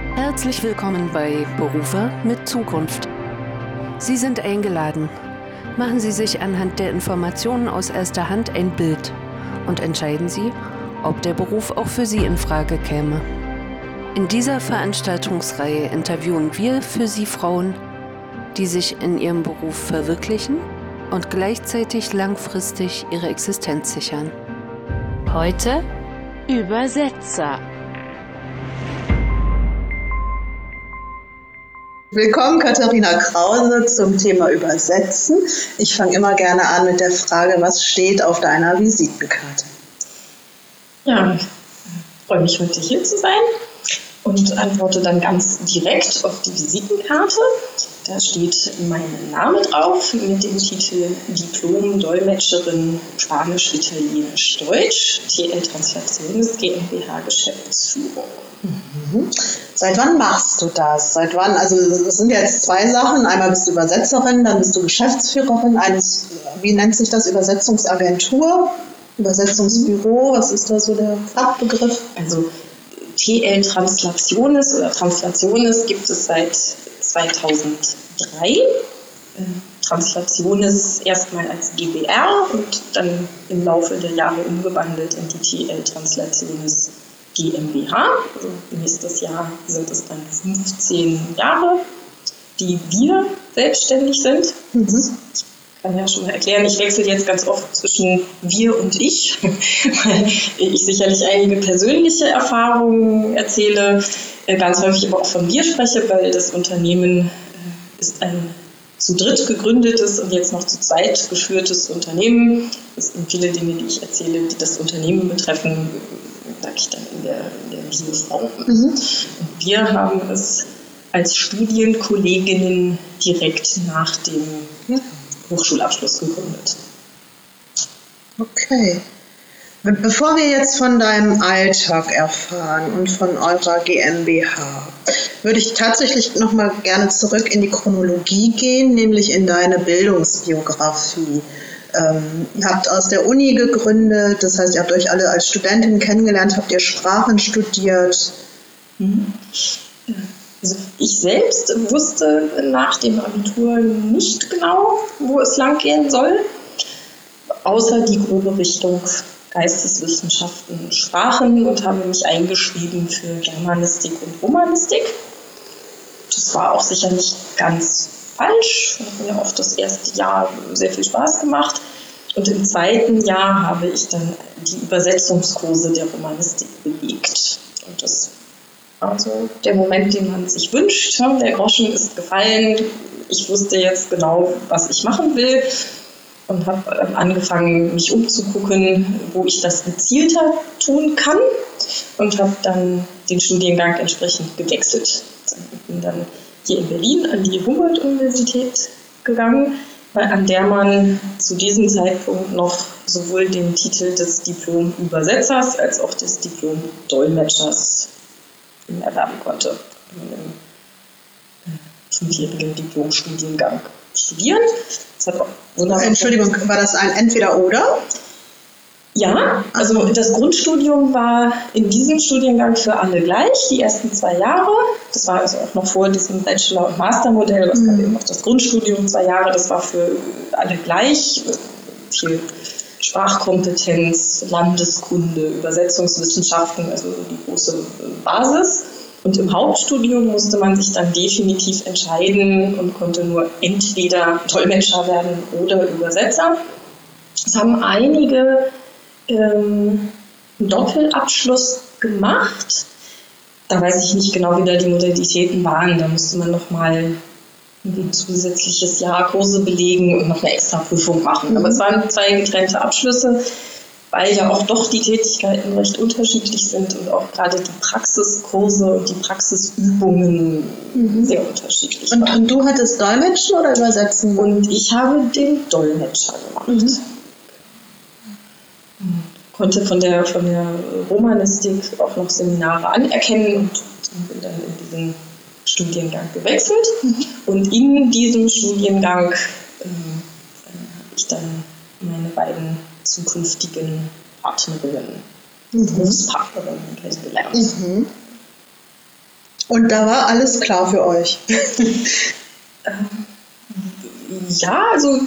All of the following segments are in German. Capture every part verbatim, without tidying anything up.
Herzlich willkommen bei Berufe mit Zukunft. Sie sind eingeladen. Machen Sie sich anhand der Informationen aus erster Hand ein Bild und entscheiden Sie, ob der Beruf auch für Sie in Frage käme. In dieser Veranstaltungsreihe interviewen wir für Sie Frauen, die sich in ihrem Beruf verwirklichen und gleichzeitig langfristig ihre Existenz sichern. Heute Übersetzer. Willkommen, Katharina Krause, zum Thema Übersetzen. Ich fange immer gerne an mit der Frage, was steht auf deiner Visitenkarte? Ja, ich freue mich, heute hier zu sein und antworte dann ganz direkt auf die Visitenkarte. Da steht mein Name drauf mit dem Titel Diplom-Dolmetscherin Spanisch-Italienisch-Deutsch, T L Translaciones GmbH Geschäftsführung. Mhm. Seit wann machst du das? Seit wann? Also es sind jetzt zwei Sachen. Einmal bist du Übersetzerin, dann bist du Geschäftsführerin eines, wie nennt sich das, Übersetzungsagentur, Übersetzungsbüro. Was ist da so der Fachbegriff? Also T L Translaciones oder Translaciones gibt es seit zweitausenddrei. Translationes erstmal als G b R und dann im Laufe der Jahre umgewandelt in die T L Translaciones GmbH. Also nächstes Jahr sind es dann fünfzehn Jahre, die wir selbstständig sind. Mhm. Ich kann ja schon mal erklären, ich wechsle jetzt ganz oft zwischen wir und ich, weil ich sicherlich einige persönliche Erfahrungen erzähle, ganz häufig aber auch von mir spreche, weil das Unternehmen ist ein zu dritt gegründetes und jetzt noch zu zweit geführtes Unternehmen. Es sind viele Dinge, die ich erzähle, die das Unternehmen betreffen, sage ich dann in der, in der Videoform. Mhm. Und wir haben es als Studienkolleginnen direkt nach dem ja. Hochschulabschluss gegründet. Okay. Bevor wir jetzt von deinem Alltag erfahren und von eurer GmbH, würde ich tatsächlich noch mal gerne zurück in die Chronologie gehen, nämlich in deine Bildungsbiografie. Ähm, ihr habt aus der Uni gegründet, das heißt, ihr habt euch alle als Studentin kennengelernt, habt ihr Sprachen studiert? Mhm. Also ich selbst wusste nach dem Abitur nicht genau, wo es lang gehen soll, außer die grobe Richtung Geisteswissenschaften, Sprachen und habe mich eingeschrieben für Germanistik und Romanistik. Das war auch sicher nicht ganz falsch. Hat mir auch das erste Jahr sehr viel Spaß gemacht. Und im zweiten Jahr habe ich dann die Übersetzungskurse der Romanistik belegt. Und das war so der Moment, den man sich wünscht. Der Groschen ist gefallen. Ich wusste jetzt genau, was ich machen will. Und habe angefangen, mich umzugucken, wo ich das gezielter tun kann. Und habe dann den Studiengang entsprechend gewechselt. Ich bin dann hier in Berlin an die Humboldt-Universität gegangen, an der man zu diesem Zeitpunkt noch sowohl den Titel des Diplom-Übersetzers als auch des Diplom-Dolmetschers erwerben konnte. Im fünfjährigen Diplom-Studiengang studieren. Das hat auch wunderbar Entschuldigung, war das ein Entweder-Oder? Ja, also das Grundstudium war in diesem Studiengang für alle gleich, die ersten zwei Jahre. Das war also auch noch vor diesem Bachelor- und Mastermodell, was gab eben noch das Grundstudium, zwei Jahre, das war für alle gleich. Viel Sprachkompetenz, Landeskunde, Übersetzungswissenschaften, also die große Basis. Und im Hauptstudium musste man sich dann definitiv entscheiden und konnte nur entweder Dolmetscher werden oder Übersetzer. Es haben einige ähm, einen Doppelabschluss gemacht. Da weiß ich nicht genau, wie da die Modalitäten waren. Da musste man nochmal ein zusätzliches Jahr Kurse belegen und noch eine extra Prüfung machen. Aber es waren zwei getrennte Abschlüsse, weil ja auch doch die Tätigkeiten recht unterschiedlich sind und auch gerade die Praxiskurse und die Praxisübungen mhm. sehr unterschiedlich und, waren. Und du hattest Dolmetschen oder Übersetzen? Und ich habe den Dolmetscher gemacht. Mhm. Konnte von der, von der Romanistik auch noch Seminare anerkennen und bin dann in diesen Studiengang gewechselt. Mhm. Und in diesem Studiengang ähm, habe ich dann meine beiden zukünftigen Partnerinnen, mhm. Berufspartnerinnen kennengelernt. Mhm. Und da war alles klar für euch? ähm, ja, also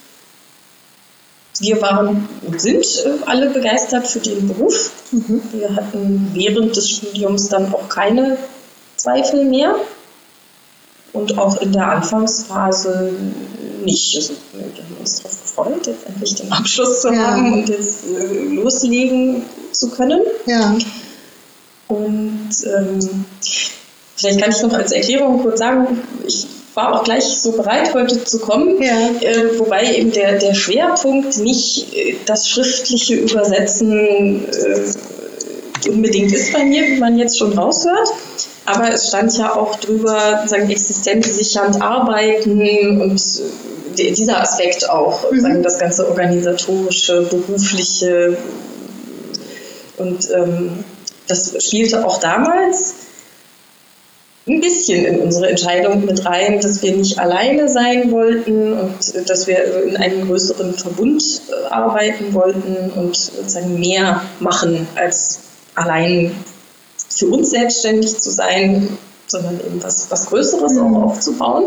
wir waren und sind alle begeistert für den Beruf. Mhm. Wir hatten während des Studiums dann auch keine Zweifel mehr. Und auch in der Anfangsphase nicht. Also, wir haben uns darauf gefreut, jetzt endlich den Abschluss zu ja. haben und jetzt äh, loslegen zu können. Ja. Und ähm, vielleicht kann ich noch als Erklärung kurz sagen, ich war auch gleich so bereit, heute zu kommen, ja. äh, wobei eben der, der Schwerpunkt nicht äh, das schriftliche Übersetzen äh, unbedingt ist bei mir, wie man jetzt schon raushört. Aber es stand ja auch drüber, sagen, existenzsichernd arbeiten und äh, dieser Aspekt auch, mhm. sagen, das ganze organisatorische, berufliche. Und ähm, das spielte auch damals ein bisschen in unsere Entscheidung mit rein, dass wir nicht alleine sein wollten und dass wir in einem größeren Verbund arbeiten wollten und sozusagen mehr machen, als allein für uns selbstständig zu sein, sondern eben was, was Größeres mhm. auch aufzubauen.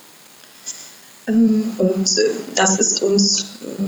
Und das ist uns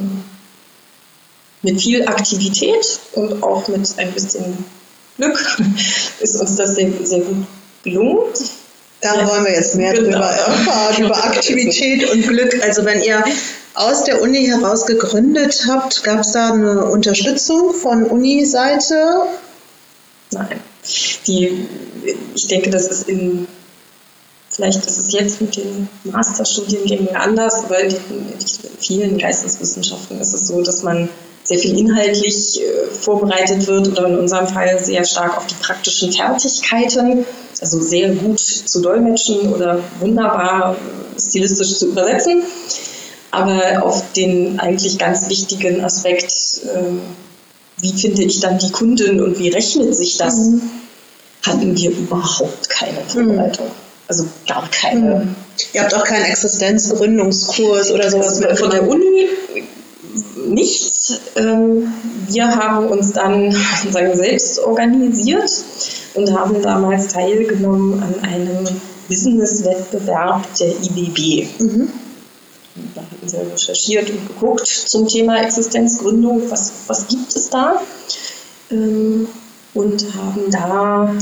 mit viel Aktivität und auch mit ein bisschen Glück ist uns das sehr, sehr gut gelungen. Da ja. wollen wir jetzt mehr genau. drüber erfahren, über Aktivität und Glück. Also wenn ihr aus der Uni heraus gegründet habt, gab es da eine Unterstützung von Uni-Seite? Nein. Die, ich denke, das ist in, vielleicht ist es jetzt mit den Masterstudiengängen anders, aber in, in vielen Geisteswissenschaften ist es so, dass man sehr viel inhaltlich äh, vorbereitet wird oder in unserem Fall sehr stark auf die praktischen Fertigkeiten, also sehr gut zu dolmetschen oder wunderbar stilistisch zu übersetzen, aber auf den eigentlich ganz wichtigen Aspekt, äh, wie finde ich dann die Kundin und wie rechnet sich das, mhm. hatten wir überhaupt keine Vorbereitung. Mhm. Also gar keine. Mhm. Ihr habt auch keinen Existenzgründungskurs oder sowas also von der Uni nichts. Wir haben uns dann sagen, selbst organisiert und haben damals teilgenommen an einem Business-Wettbewerb der I B B. Mhm. Da hatten wir recherchiert und geguckt zum Thema Existenzgründung, was, was gibt es da? Und haben da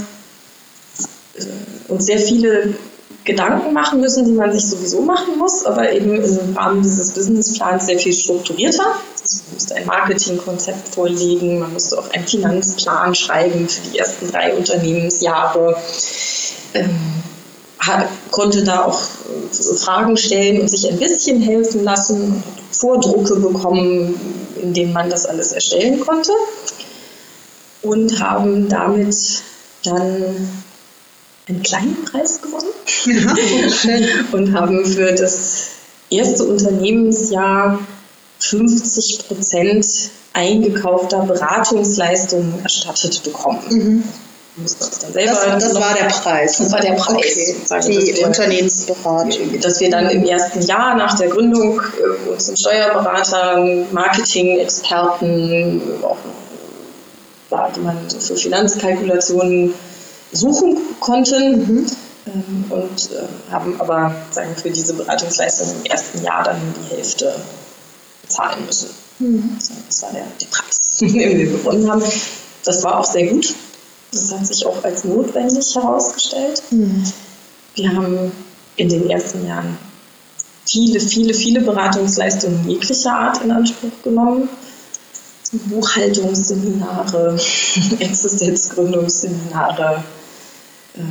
uns sehr viele Gedanken machen müssen, die man sich sowieso machen muss, aber eben im Rahmen dieses Businessplans sehr viel strukturierter. Also man musste ein Marketingkonzept vorlegen, man musste auch einen Finanzplan schreiben für die ersten drei Unternehmensjahre, ähm, hat, konnte da auch äh, Fragen stellen und sich ein bisschen helfen lassen und hat Vordrucke bekommen, in denen man das alles erstellen konnte und haben damit dann einen kleinen Preis gewonnen ja, schön. Und haben für das erste Unternehmensjahr fünfzig Prozent eingekaufter Beratungsleistungen erstattet bekommen. Mhm. Das, das war der Preis. Das war der Preis. Okay. Sagen, die wir, Unternehmensberatung. Dass wir dann im ersten Jahr nach der Gründung äh, uns einen Steuerberater, Marketing-Experten, auch ja, jemanden für Finanzkalkulationen suchen konnten mhm. ähm, und äh, haben aber sagen, für diese Beratungsleistung im ersten Jahr dann die Hälfte bezahlen müssen. Mhm. Das war der, der Preis, den wir gewonnen haben. Das war auch sehr gut. Das hat sich auch als notwendig herausgestellt. Mhm. Wir haben in den ersten Jahren viele, viele, viele Beratungsleistungen jeglicher Art in Anspruch genommen. Buchhaltungsseminare, Existenzgründungsseminare, ähm,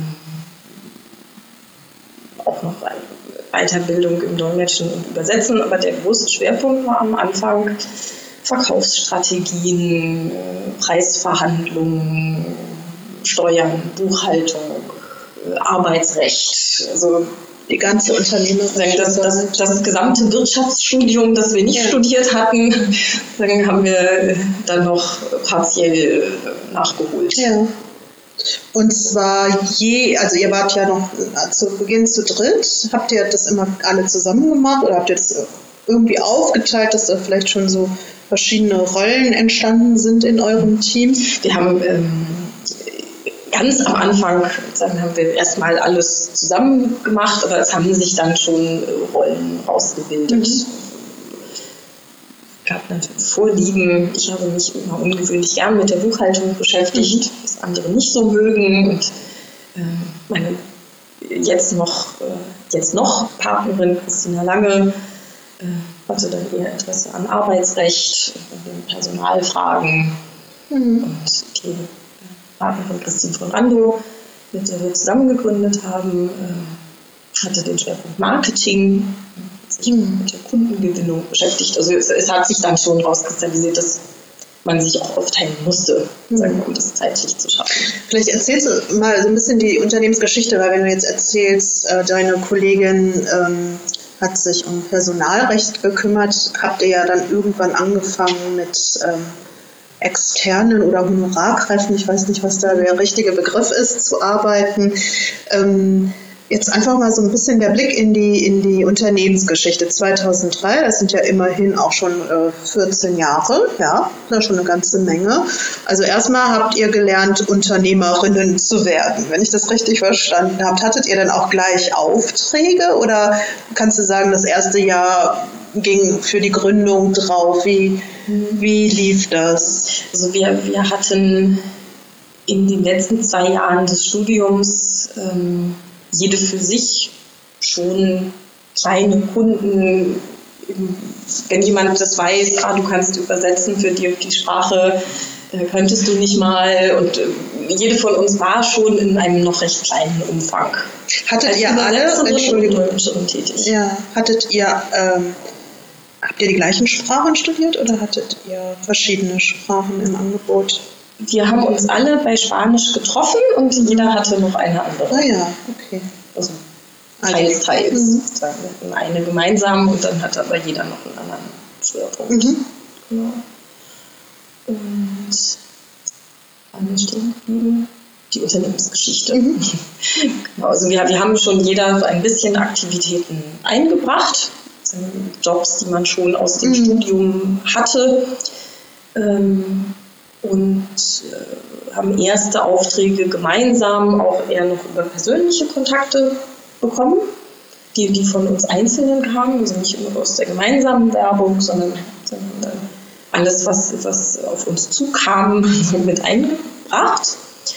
auch noch Weiterbildung im Dolmetschen und Übersetzen, aber der große Schwerpunkt war am Anfang Verkaufsstrategien, Preisverhandlungen, Steuern, Buchhaltung, Arbeitsrecht, also die ganze Unternehmerin. Das, das, das gesamte Wirtschaftsstudium, das wir nicht ja. studiert hatten, dann haben wir dann noch partiell nachgeholt. Ja. Und zwar je, also ihr wart ja noch zu Beginn zu dritt. Habt ihr das immer alle zusammen gemacht oder habt ihr das irgendwie aufgeteilt, dass da vielleicht schon so verschiedene Rollen entstanden sind in eurem Team? Wir haben ähm, ganz am Anfang dann haben wir erstmal alles zusammen gemacht, aber es haben sich dann schon Rollen rausgebildet. Mhm. Es gab natürlich Vorlieben. Ich habe mich immer ungewöhnlich gern mit der Buchhaltung beschäftigt, mhm. was andere nicht so mögen. Und äh, meine jetzt noch, äh, jetzt noch Partnerin Christina Lange äh, hatte dann eher Interesse an Arbeitsrecht, an Personalfragen. Mhm. Und die Partnerin Christine von Rando, mit der wir zusammen gegründet haben, äh, hatte den Schwerpunkt Marketing, hat sich mhm. mit der Kundengewinnung beschäftigt. Also es, es hat sich dann schon rauskristallisiert, dass man sich auch aufteilen musste, mhm. sagen wir, um das zeitlich zu schaffen. Vielleicht erzählst du mal so ein bisschen die Unternehmensgeschichte, weil wenn du jetzt erzählst, äh, deine Kollegin ähm, hat sich um Personalrecht gekümmert, habt ihr ja dann irgendwann angefangen mit ähm, externen oder Honorarkräften, ich weiß nicht, was da der richtige Begriff ist, zu arbeiten. Ähm, jetzt einfach mal so ein bisschen der Blick in die, in die Unternehmensgeschichte. zweitausenddrei, das sind ja immerhin auch schon äh, vierzehn Jahre, ja, das ist schon eine ganze Menge. Also erstmal habt ihr gelernt, Unternehmerinnen zu werden, wenn ich das richtig verstanden habe. Hattet ihr dann auch gleich Aufträge oder kannst du sagen, das erste Jahr ging für die Gründung drauf? Wie, wie lief das? Also wir, wir hatten in den letzten zwei Jahren des Studiums ähm, jede für sich schon kleine Kunden. Wenn jemand das weiß, ah, du kannst übersetzen für die und die Sprache, äh, könntest du nicht mal. Und äh, jede von uns war schon in einem noch recht kleinen Umfang. Hattet als ihr alle, Entschuldigung, tätig. Ja, hattet ihr, ähm, habt ihr die gleichen Sprachen studiert oder hattet ihr verschiedene Sprachen im Angebot? Wir haben uns alle bei Spanisch getroffen und jeder hatte noch eine andere. Ah ja, okay. Also teils, teils. Mhm. Wir hatten eine gemeinsam und dann hatte aber jeder noch einen anderen Schwerpunkt. Mhm. Genau. Und waren wir stehen geblieben? Die Unternehmensgeschichte. Mhm. Genau, also wir, wir haben schon jeder ein bisschen Aktivitäten eingebracht. Das sind Jobs, die man schon aus dem mhm. Studium hatte. Ähm, und äh, haben erste Aufträge gemeinsam auch eher noch über persönliche Kontakte bekommen, die, die von uns Einzelnen kamen, also nicht immer aus der gemeinsamen Werbung, sondern, sondern dann alles, was, was auf uns zukam, mit eingebracht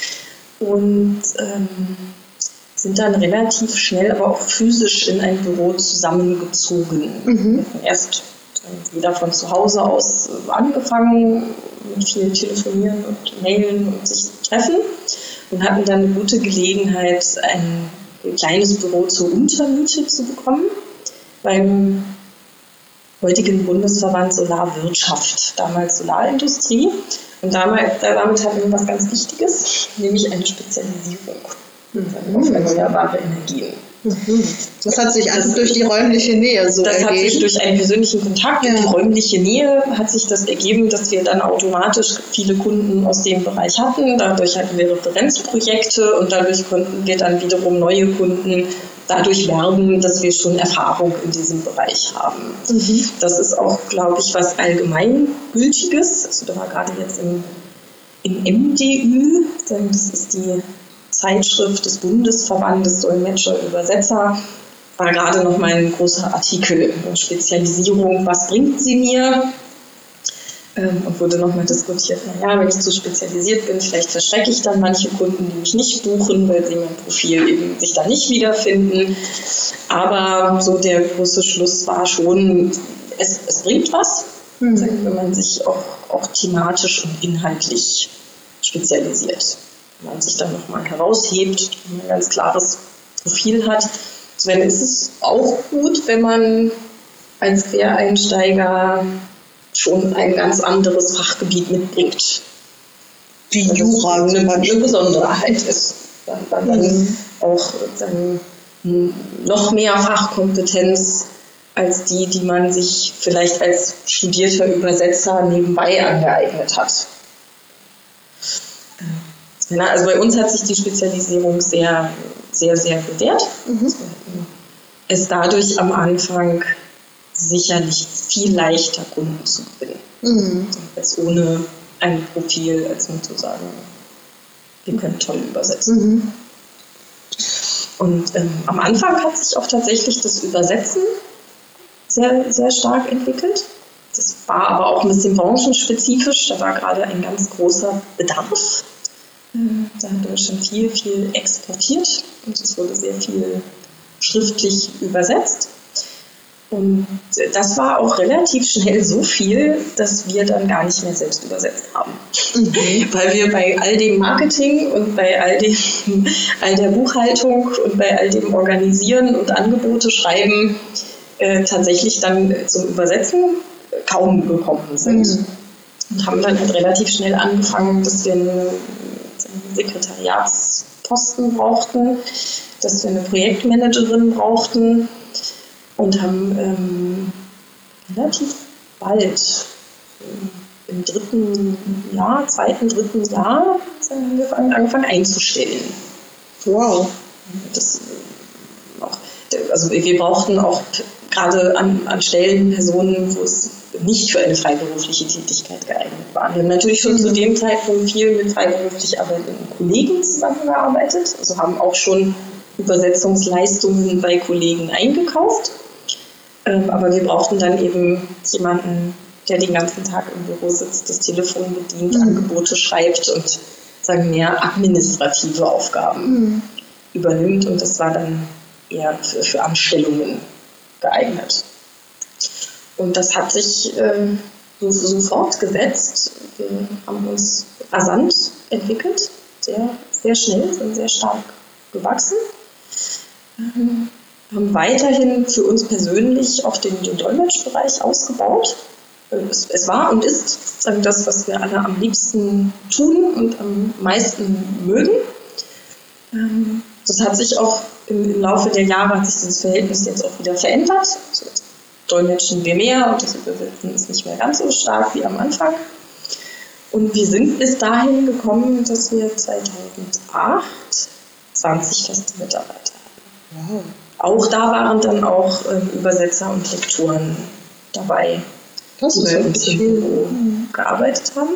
und ähm, sind dann relativ schnell, aber auch physisch in ein Büro zusammengezogen. Mhm. Erst jeder von zu Hause aus angefangen, mit viel Telefonieren und Mailen und sich treffen und hatten dann eine gute Gelegenheit, ein kleines Büro zur Untermiete zu bekommen beim heutigen Bundesverband Solarwirtschaft, damals Solarindustrie. Und damit, damit hatten wir was ganz Wichtiges, nämlich eine Spezialisierung mhm. auf erneuerbare Energien. Mhm. Das hat sich einfach durch die räumliche Nähe so das ergeben. Das hat sich durch einen persönlichen Kontakt und ja. die räumliche Nähe hat sich das ergeben, dass wir dann automatisch viele Kunden aus dem Bereich hatten. Dadurch hatten wir Referenzprojekte und dadurch konnten wir dann wiederum neue Kunden dadurch werben, dass wir schon Erfahrung in diesem Bereich haben. Mhm. Das ist auch, glaube ich, was Allgemeingültiges. Also da war gerade jetzt im, im M D Ü, das ist die Zeitschrift des Bundesverbandes Dolmetscher Übersetzer, war gerade noch mal ein großer Artikel, Spezialisierung, was bringt sie mir? Ähm, und wurde nochmal diskutiert, naja, wenn ich zu spezialisiert bin, vielleicht verschrecke ich dann manche Kunden, die mich nicht buchen, weil sie in meinem Profil eben sich da nicht wiederfinden. Aber so der große Schluss war schon, es, es bringt was, mhm. wenn man sich auch, auch thematisch und inhaltlich spezialisiert. Wenn man sich dann nochmal heraushebt, ein ganz klares Profil hat. Also dann ist es auch gut, wenn man als Quereinsteiger schon ein ganz anderes Fachgebiet mitbringt. Wie Jura eine, eine Besonderheit ist. Weil man dann mhm. auch dann noch mehr Fachkompetenz als die, die man sich vielleicht als studierter Übersetzer nebenbei angeeignet hat. Also bei uns hat sich die Spezialisierung sehr, sehr, sehr bewährt. Mhm. Es dadurch am Anfang sicherlich viel leichter, Kunden zu gewinnen, mhm. als ohne ein Profil, als sozusagen wir können toll übersetzen. Mhm. Und ähm, am Anfang hat sich auch tatsächlich das Übersetzen sehr, sehr stark entwickelt. Das war aber auch ein bisschen branchenspezifisch. Da war gerade ein ganz großer Bedarf. Da hat Deutschland viel, viel exportiert und es wurde sehr viel schriftlich übersetzt. Und das war auch relativ schnell so viel, dass wir dann gar nicht mehr selbst übersetzt haben. Mhm. Weil wir bei all dem Marketing und bei all, dem, all der Buchhaltung und bei all dem Organisieren und Angebote schreiben äh, tatsächlich dann zum Übersetzen kaum gekommen sind. Mhm. Und haben dann halt relativ schnell angefangen, dass wir eine Sekretariatsposten brauchten, dass wir eine Projektmanagerin brauchten und haben ähm, relativ bald äh, im dritten Jahr, zweiten, dritten Jahr haben wir angefangen einzustellen. Wow. Das, auch, also wir brauchten auch gerade an, an Stellen Personen, wo es nicht für eine freiberufliche Tätigkeit geeignet waren. Wir haben natürlich schon mhm. zu dem Zeitpunkt viel mit freiberuflich arbeitenden Kollegen zusammengearbeitet, also haben auch schon Übersetzungsleistungen bei Kollegen eingekauft. Ähm, aber wir brauchten dann eben jemanden, der den ganzen Tag im Büro sitzt, das Telefon bedient, mhm. Angebote schreibt und sagen mehr administrative Aufgaben mhm. übernimmt. Und das war dann eher für, für Anstellungen geeignet. Und das hat sich äh, so, so fortgesetzt. Wir haben uns rasant entwickelt, sehr, sehr schnell, sind sehr stark gewachsen. Ähm, haben weiterhin für uns persönlich auch den, den Dolmetschbereich ausgebaut. Es, es war und ist sagen, das, was wir alle am liebsten tun und am meisten mögen. Ähm, das hat sich auch im, im Laufe der Jahre, hat sich dieses Verhältnis jetzt auch wieder verändert. Also jetzt dolmetschen wir mehr und das Übersetzen ist nicht mehr ganz so stark wie am Anfang. Und wir sind bis dahin gekommen, dass wir zweitausendacht zwanzig feste Mitarbeiter hatten. Wow. Auch da waren dann auch ähm, Übersetzer und Lektoren dabei, das die bei uns im Büro gearbeitet haben.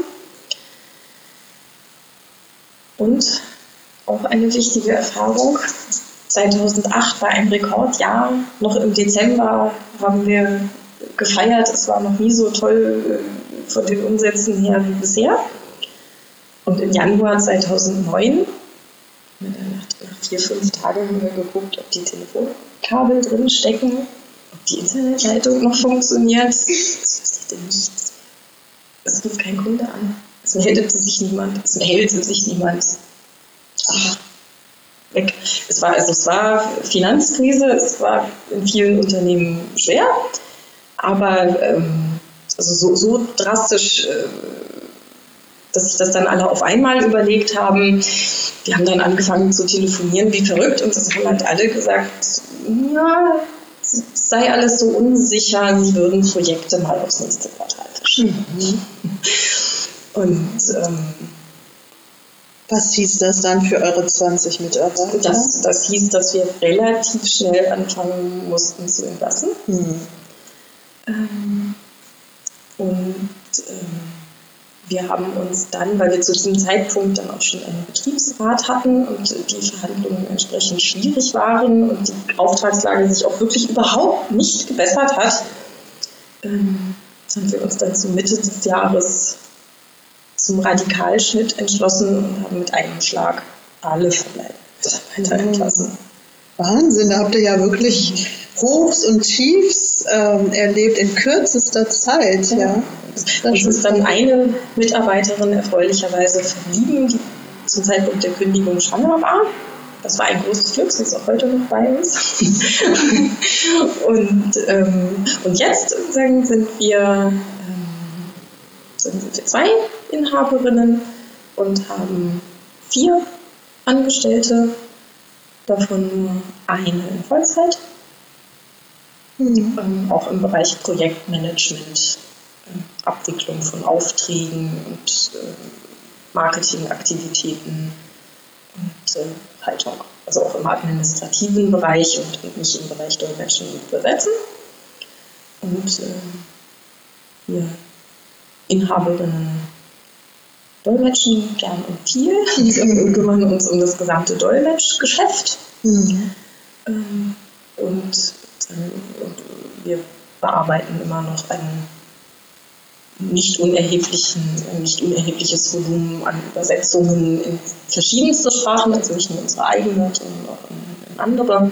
Und auch eine wichtige Erfahrung, zweitausendacht war ein Rekordjahr. Noch im Dezember haben wir gefeiert. Es war noch nie so toll äh, von den Umsätzen her wie bisher. Und im Januar zweitausendneun, nach, nach vier, fünf Tagen haben wir geguckt, ob die Telefonkabel drin stecken, ob die Internetleitung noch funktioniert. Es passierte nichts. Es rief kein Kunde an. Es meldete sich niemand. Es meldete sich niemand. Ach, weg. Es war, also es war Finanzkrise, es war in vielen Unternehmen schwer, aber ähm, also so, so drastisch, äh, dass sich das dann alle auf einmal überlegt haben. Wir haben dann angefangen zu telefonieren wie verrückt und das haben halt alle gesagt, ja, es sei alles so unsicher, sie würden Projekte mal aufs nächste Quartal verschieben. Mhm. Und ähm, was hieß das dann für eure zwanzig Mitarbeiter? Das, das hieß, dass wir relativ schnell anfangen mussten zu entlassen. Mhm. Ähm, und ähm, wir haben uns dann, weil wir zu diesem Zeitpunkt dann auch schon einen Betriebsrat hatten und die Verhandlungen entsprechend schwierig waren und die Auftragslage sich auch wirklich überhaupt nicht gebessert hat, ähm, haben wir uns dann zur Mitte des Jahres zum Radikalschnitt entschlossen und haben mit einem Schlag alle Mitarbeiter entlassen. Wahnsinn, da habt ihr ja wirklich Hochs und Tiefs ähm, erlebt in kürzester Zeit. Ja. Ja. Es ist dann eine Mitarbeiterin erfreulicherweise verblieben, die zum Zeitpunkt der Kündigung schwanger war. Das war ein großes Glück, sie ist auch heute noch bei uns. und, ähm, und jetzt sagen, sind wir ähm, sind wir zwei Inhaberinnen und haben vier Angestellte, davon nur eine in Vollzeit, mhm. ähm, auch im Bereich Projektmanagement, äh, Abwicklung von Aufträgen und äh, Marketingaktivitäten und äh, Haltung, also auch im administrativen Bereich und, und nicht im Bereich Dolmetschen und Übersetzen. Und äh, wir Inhaberinnen dolmetschen gern und viel. Wir kümmern uns um das gesamte Dolmetschgeschäft. Mhm. Ähm, und, dann, und wir bearbeiten immer noch einen nicht unerheblichen, nicht unerhebliches Volumen an Übersetzungen in verschiedenste Sprachen, also nicht nur unsere eigene, sondern auch in, in andere.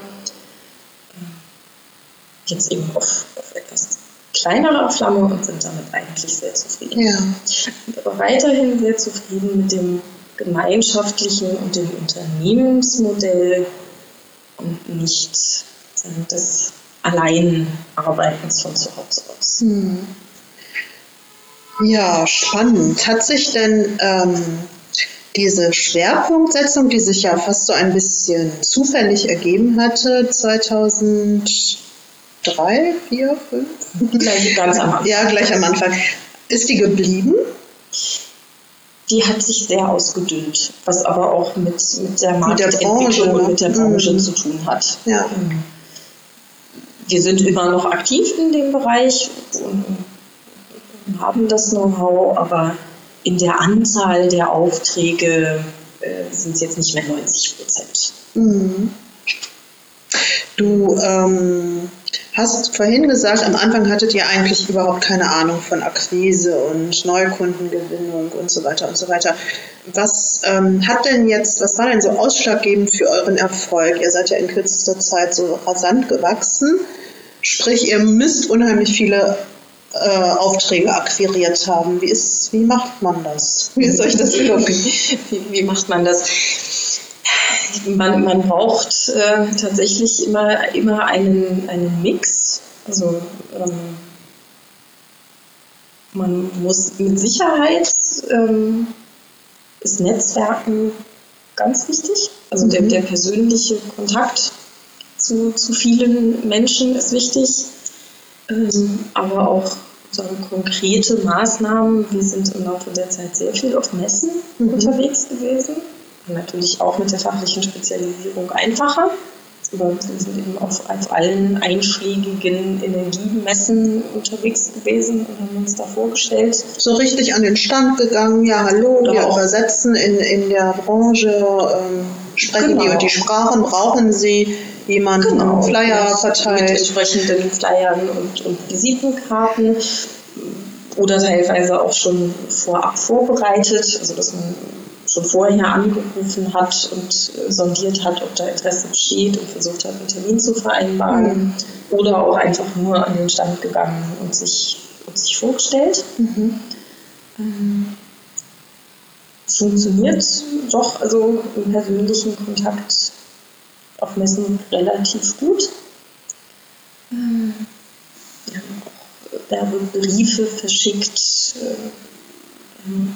Jetzt eben auf, auf etwas kleinerer Flamme und sind damit eigentlich sehr zufrieden. Ja. Aber weiterhin sehr zufrieden mit dem gemeinschaftlichen und dem Unternehmensmodell und nicht des Alleinarbeitens von zu Hause aus. Hm. Ja, spannend. Hat sich denn ähm, diese Schwerpunktsetzung, die sich ja fast so ein bisschen zufällig ergeben hatte, zweitausenddrei, vier, fünf? Gleich ganz am Anfang. Ja, gleich am Anfang. Ist die geblieben? Die hat sich sehr ausgedünnt, was aber auch mit, mit der Marktentwicklung und mit der Branche mhm. zu tun hat. Ja. Wir sind immer noch aktiv in dem Bereich und haben das Know-how, aber in der Anzahl der Aufträge äh, sind es jetzt nicht mehr neunzig Prozent. Mhm. Du ähm, hast vorhin gesagt, am Anfang hattet ihr eigentlich überhaupt keine Ahnung von Akquise und Neukundengewinnung und so weiter und so weiter. Was ähm, hat denn jetzt, was war denn so ausschlaggebend für euren Erfolg? Ihr seid ja in kürzester Zeit so rasant gewachsen, sprich ihr müsst unheimlich viele äh, Aufträge akquiriert haben. Wie ist, wie macht man das? Wie ist euch das gelungen? Wie, wie macht man das? Man, man braucht äh, tatsächlich immer, immer einen, einen Mix. Also ähm, man muss mit Sicherheit ähm, ist Netzwerken ganz wichtig. Also mhm. der, der persönliche Kontakt zu, zu vielen Menschen ist wichtig. Ähm, aber auch sagen, konkrete Maßnahmen. Wir sind im Laufe der Zeit sehr viel auf Messen mhm. unterwegs gewesen. Natürlich auch mit der fachlichen Spezialisierung einfacher. Aber wir sind eben auf, auf allen einschlägigen Energiemessen unterwegs gewesen und haben uns da vorgestellt. So richtig an den Stand gegangen, ja hallo, Oder wir übersetzen in, in der Branche, ähm, sprechen genau. die und die Sprachen, brauchen sie jemanden, genau. Flyer verteilt. Mit entsprechenden Flyern und, und Visitenkarten. Oder teilweise auch schon vorab vorbereitet, also dass man schon vorher angerufen hat und sondiert hat, ob da Interesse besteht und versucht hat, einen Termin zu vereinbaren. Mhm. Oder auch einfach nur an den Stand gegangen und sich, und sich vorgestellt. Mhm. Ähm, funktioniert doch also im persönlichen Kontakt auf Messen relativ gut. Ähm, wir haben auch Werbebriefe verschickt, ähm,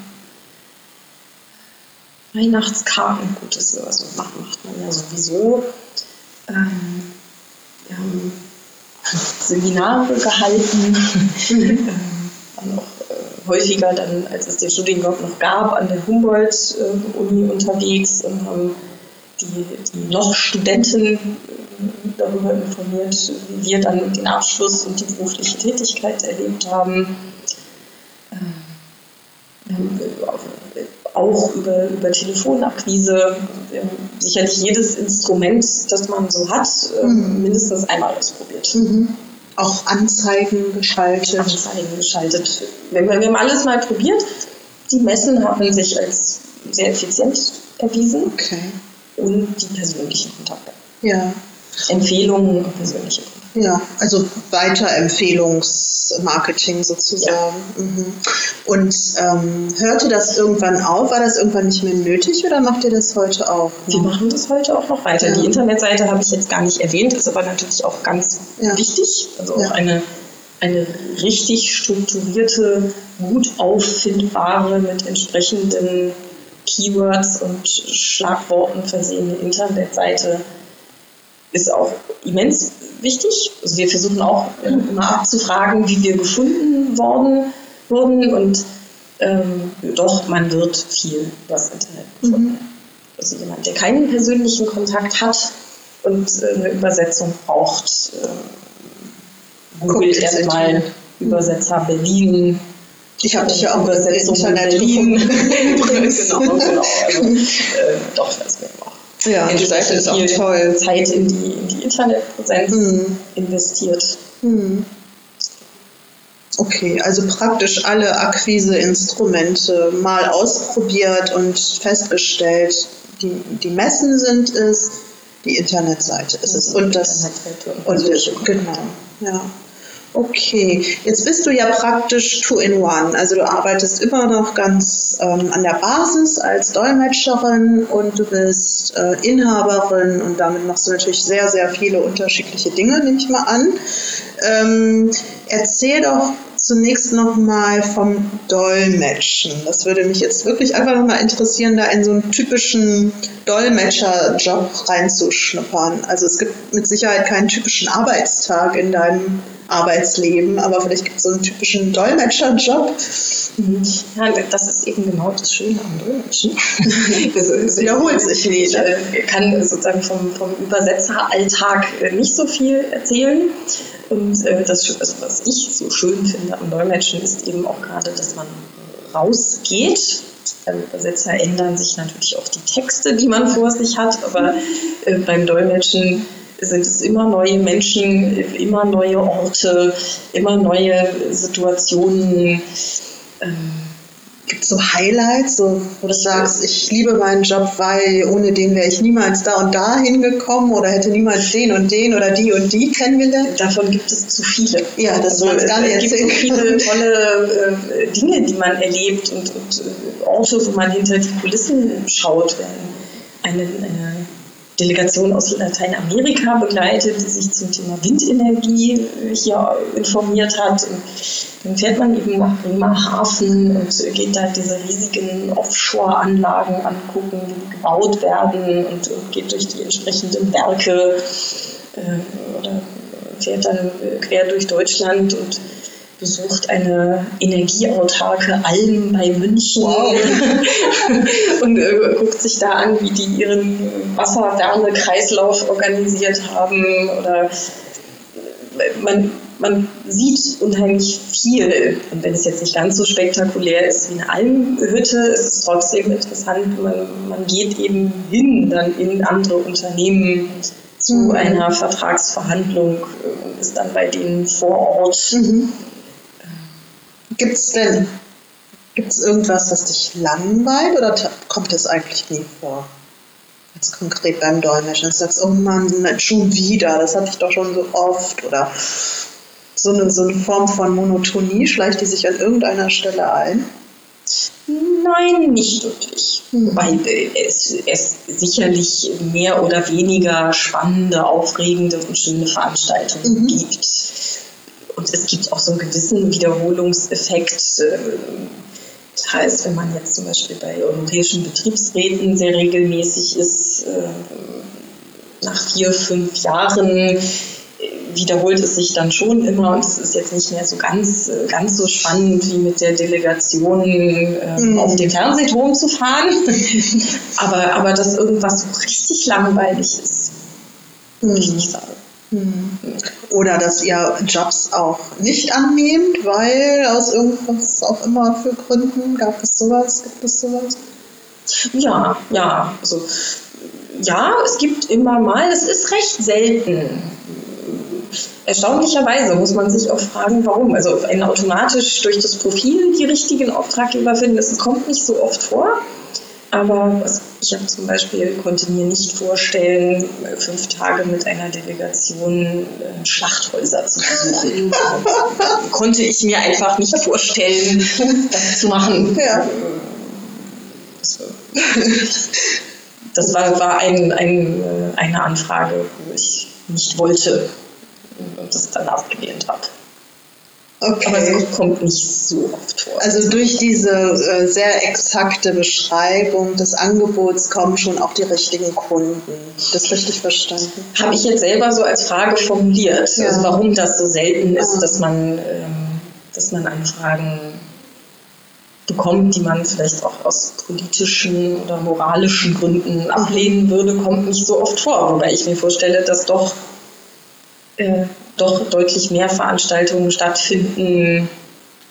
Weihnachtskarten, gut, das also macht, macht man ja sowieso. Ähm, wir haben Seminare gehalten, ähm, waren auch äh, häufiger dann, als es den Studiengang noch gab, an der Humboldt-Uni äh, unterwegs und haben die, die noch Studenten äh, darüber informiert, wie wir dann den Abschluss und die berufliche Tätigkeit erlebt haben. Ähm, wir haben äh, auch über, über Telefonakquise, sicherlich jedes Instrument, das man so hat, mhm. mindestens einmal ausprobiert. Mhm. Auch Anzeigen geschaltet. Anzeigen geschaltet. Wir, wir haben alles mal probiert. Die Messen haben sich als sehr effizient erwiesen. Okay. Und die persönlichen Kontakte. Ja. Empfehlungen und persönliche Kontakte. Ja, also Weiterempfehlungsmarketing sozusagen. Ja. Mhm. Und ähm, hörte das irgendwann auf? War das irgendwann nicht mehr nötig oder macht ihr das heute auch noch? Wir machen das heute auch noch weiter. Ja. Die Internetseite habe ich jetzt gar nicht erwähnt, ist aber natürlich auch ganz ja. wichtig. Also auch ja. eine, eine richtig strukturierte, gut auffindbare, mit entsprechenden Keywords und Schlagworten versehene Internetseite ist auch immens wichtig. Also wir versuchen auch immer abzufragen, wie wir gefunden worden wurden und ähm, doch, man wird viel über das Internet gefunden. Mhm. Also jemand, der keinen persönlichen Kontakt hat und äh, eine Übersetzung braucht, äh, googelt erstmal Übersetzer Berlin Ich habe dich ja auch Übersetzung im Internet Berlin. übrigens. genau, genau. Also, äh, doch, das wäre auch. Ja, die Seite ist auch toll. Zeit in die, in die Internetpräsenz hm. investiert. Hm. Okay, also praktisch alle Akquiseinstrumente mal ausprobiert und festgestellt, die, die Messen sind es, die Internetseite ist es. Und das, und das, genau, ja. Okay, jetzt bist du ja praktisch two in one, also du arbeitest immer noch ganz ähm, an der Basis als Dolmetscherin und du bist äh, Inhaberin und damit machst du natürlich sehr, sehr viele unterschiedliche Dinge, nehme ich mal an. Ähm, erzähl doch zunächst nochmal vom Dolmetschen. Das würde mich jetzt wirklich einfach nochmal interessieren, da in so einen typischen Dolmetscherjob reinzuschnuppern. Also es gibt mit Sicherheit keinen typischen Arbeitstag in deinem Arbeitsleben, aber vielleicht gibt es so einen typischen Dolmetscherjob. Ja, das ist eben genau das Schöne am Dolmetschen. Das, das wiederholt sich nicht. Ich kann sozusagen vom, vom Übersetzeralltag nicht so viel erzählen. Und äh, das, was ich so schön finde am Dolmetschen, ist eben auch gerade, dass man rausgeht. Beim Übersetzer ändern sich natürlich auch die Texte, die man vor sich hat, aber äh, beim Dolmetschen sind es immer neue Menschen, immer neue Orte, immer neue Situationen. Ähm, Gibt es so Highlights, so, wo du sagst, ich liebe meinen Job, weil ohne den wäre ich niemals da und da hingekommen oder hätte niemals den und den oder die und die kennengelernt? Davon gibt es zu viele. Ja, das also, soll es gar nicht erzählen. Es gibt so viele tolle äh, Dinge, die man erlebt und, und äh, Orte, wo man hinter die Kulissen schaut. Eine, eine Delegation aus Lateinamerika begleitet, die sich zum Thema Windenergie hier informiert hat. Und dann fährt man eben nach Bremerhaven und geht da diese riesigen Offshore-Anlagen angucken, die gebaut werden und geht durch die entsprechenden Werke äh, oder fährt dann quer durch Deutschland und besucht eine energieautarke Alm bei München. Wow. und äh, guckt sich da an, wie die ihren Wasserwärmekreislauf organisiert haben. Oder man, man sieht unheimlich viel. Und wenn es jetzt nicht ganz so spektakulär ist wie eine Almhütte, ist es trotzdem interessant. Man, man geht eben hin dann in andere Unternehmen zu mhm. einer Vertragsverhandlung und ist dann bei denen vor Ort. Mhm. Gibt es denn gibt's irgendwas, was dich langweilt oder t- kommt das eigentlich nie vor? Jetzt konkret beim Dolmetschen, du sagst, oh Mann, schon wieder, das hatte ich doch schon so oft. Oder so eine, so eine Form von Monotonie, schleicht die sich an irgendeiner Stelle ein? Nein, nicht wirklich. Hm. Weil es, es sicherlich mehr oder weniger spannende, aufregende und schöne Veranstaltungen mhm. gibt. Und es gibt auch so einen gewissen Wiederholungseffekt. Das heißt, wenn man jetzt zum Beispiel bei europäischen Betriebsräten sehr regelmäßig ist, nach vier, fünf Jahren wiederholt es sich dann schon immer und es ist jetzt nicht mehr so ganz, ganz so spannend wie mit der Delegation mhm. auf den Fernsehturm zu fahren. aber, aber dass irgendwas so richtig langweilig ist, würde mhm. ich nicht sagen. Oder dass ihr Jobs auch nicht annehmt, weil aus irgendwas auch immer für Gründen, gab es sowas, gibt es sowas? Ja, ja, also ja, es gibt immer mal, es ist recht selten. Erstaunlicherweise muss man sich auch fragen, warum. Also ein automatisch durch das Profil die richtigen Auftraggeber finden, das kommt nicht so oft vor. Aber ich habe zum Beispiel, konnte mir nicht vorstellen, fünf Tage mit einer Delegation Schlachthäuser zu besuchen. Konnte ich mir einfach nicht vorstellen, das zu machen. Ja. Das, das war, war ein, ein, eine Anfrage, wo ich nicht wollte und das dann abgelehnt habe. Okay. Aber es kommt nicht so oft vor. Also durch diese äh, sehr exakte Beschreibung des Angebots kommen schon auch die richtigen Kunden. Das richtig verstanden? Habe ich jetzt selber so als Frage formuliert, ja. Also warum das so selten ist, ja. dass man, ähm, dass man Anfragen bekommt, die man vielleicht auch aus politischen oder moralischen Gründen ablehnen würde, kommt nicht so oft vor. Wobei ich mir vorstelle, dass doch äh, doch deutlich mehr Veranstaltungen stattfinden,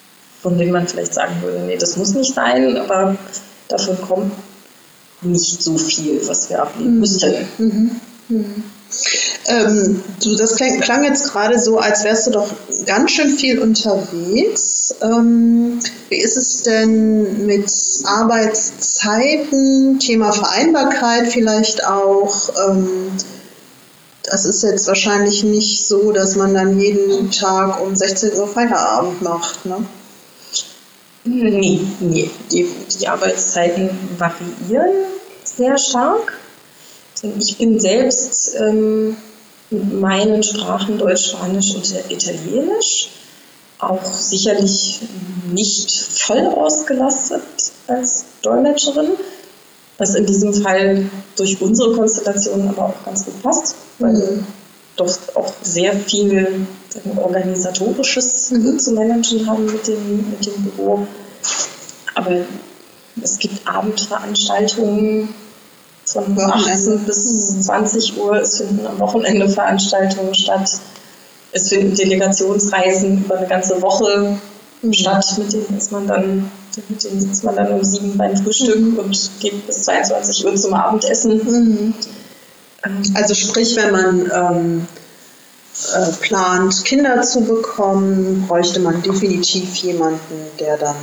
von denen man vielleicht sagen würde, nee, das muss nicht sein, aber davon kommt nicht so viel, was wir ablehnen mhm. müssten. Mhm. Mhm. Ähm, du, das klang, klang jetzt gerade so, als wärst du doch ganz schön viel unterwegs. Ähm, wie ist es denn mit Arbeitszeiten, Thema Vereinbarkeit vielleicht auch? Ähm, das ist jetzt wahrscheinlich nicht so, dass man dann jeden Tag um sechzehn Uhr Feierabend macht, ne? Nee, nee. Die, die Arbeitszeiten variieren sehr stark. Ich bin selbst ähm, mit meinen Sprachen Deutsch, Spanisch und Italienisch auch sicherlich nicht voll ausgelastet als Dolmetscherin, was in diesem Fall durch unsere Konstellation aber auch ganz gut passt, weil wir doch auch sehr viel sagen, Organisatorisches mhm. zu managen haben mit dem, mit dem Büro. Aber es gibt Abendveranstaltungen von achtzehn bis zwanzig Uhr, es finden am Wochenende Veranstaltungen statt. Es finden Delegationsreisen über eine ganze Woche mhm. statt, mit denen ist man dann, mit denen sitzt man dann um sieben beim Frühstück mhm. und geht bis zweiundzwanzig Uhr zum Abendessen. Mhm. Also sprich, wenn man ähm, äh, plant, Kinder zu bekommen, bräuchte man definitiv jemanden, der dann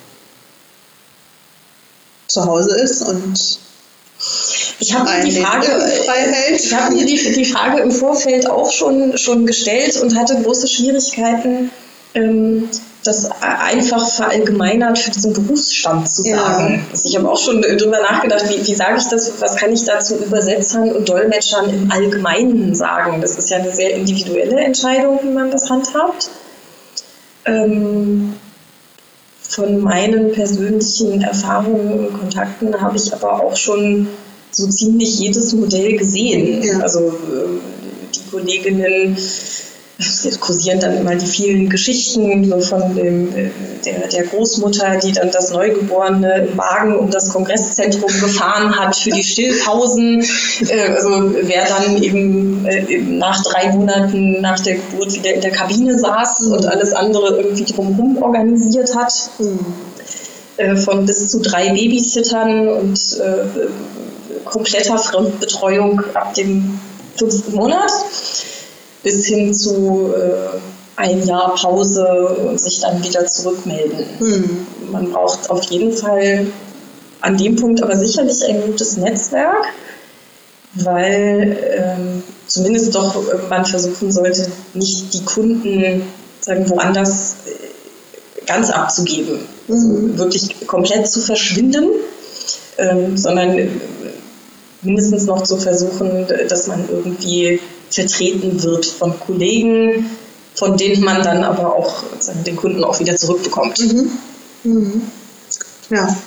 zu Hause ist und Ich habe mir, die Frage, ich hab mir die, die Frage im Vorfeld auch schon, schon gestellt und hatte große Schwierigkeiten, ähm, das einfach verallgemeinert für diesen Berufsstand zu sagen. Ja. Also ich habe auch schon darüber nachgedacht, wie, wie sage ich das, was kann ich dazu Übersetzern und Dolmetschern im Allgemeinen sagen? Das ist ja eine sehr individuelle Entscheidung, wie man das handhabt. Ähm, von meinen persönlichen Erfahrungen und Kontakten habe ich aber auch schon so ziemlich jedes Modell gesehen. Ja. Also die Kolleginnen, es kursieren dann immer die vielen Geschichten so von dem, der, der Großmutter, die dann das Neugeborene im Wagen um das Kongresszentrum gefahren hat für die Stillpausen. Also wer dann eben nach drei Monaten nach der Geburt wieder in der Kabine saß und alles andere irgendwie drumherum organisiert hat. Mhm. Von bis zu drei Babysittern und äh, kompletter Fremdbetreuung ab dem fünften Monat. Bis hin zu äh, ein Jahr Pause und sich dann wieder zurückmelden. Mhm. Man braucht auf jeden Fall an dem Punkt aber sicherlich ein gutes Netzwerk, weil ähm, zumindest doch man versuchen sollte, nicht die Kunden sagen, woanders ganz abzugeben, mhm. also wirklich komplett zu verschwinden, ähm, sondern mindestens noch zu versuchen, dass man irgendwie vertreten wird von Kollegen, von denen man dann aber auch sagen, den Kunden auch wieder zurückbekommt. Mhm. Mhm. Ja.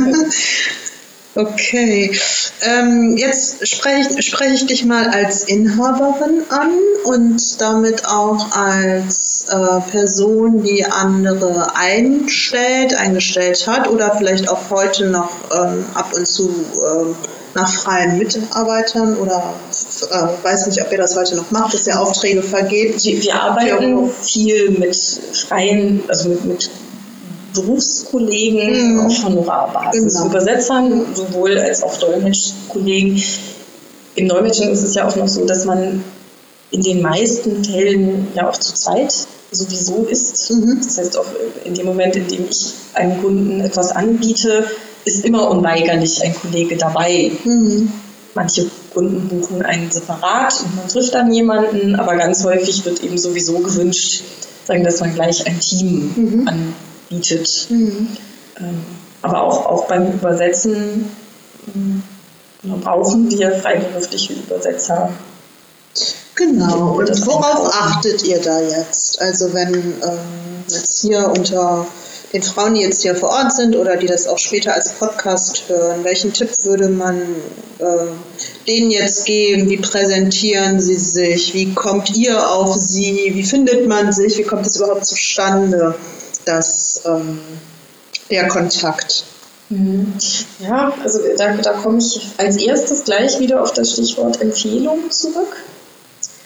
Okay. Ähm, jetzt spreche ich, spreche ich dich mal als Inhaberin an und damit auch als äh, Person, die andere einstellt, eingestellt hat oder vielleicht auch heute noch ähm, ab und zu ähm, nach freien Mitarbeitern oder äh, weiß nicht, ob ihr das heute noch macht, dass ihr Aufträge vergebt. Wir, wir arbeiten viel mit freien, also mit, mit Berufskollegen mhm. auf Honorarbasis, genau. Übersetzern sowohl als auch Dolmetschkollegen. Im Dolmetschen ist es ja auch noch so, dass man in den meisten Fällen ja auch zu zweit sowieso ist. Mhm. Das heißt auch in dem Moment, in dem ich einem Kunden etwas anbiete, ist immer unweigerlich ein Kollege dabei. Mhm. Manche Kunden buchen einen separat und man trifft dann jemanden, aber ganz häufig wird eben sowieso gewünscht, sagen, dass man gleich ein Team mhm. anbietet. Mhm. Ähm, aber auch, auch beim Übersetzen äh, brauchen wir freiberufliche Übersetzer. Genau, und worauf achtet ihr da jetzt? Also wenn ähm, jetzt hier unter den Frauen, die jetzt hier vor Ort sind oder die das auch später als Podcast hören, welchen Tipp würde man äh, denen jetzt geben? Wie präsentieren sie sich? Wie kommt ihr auf sie? Wie findet man sich? Wie kommt es überhaupt zustande, dass ähm, der Kontakt? Ja, also da, da komme ich als erstes gleich wieder auf das Stichwort Empfehlung zurück.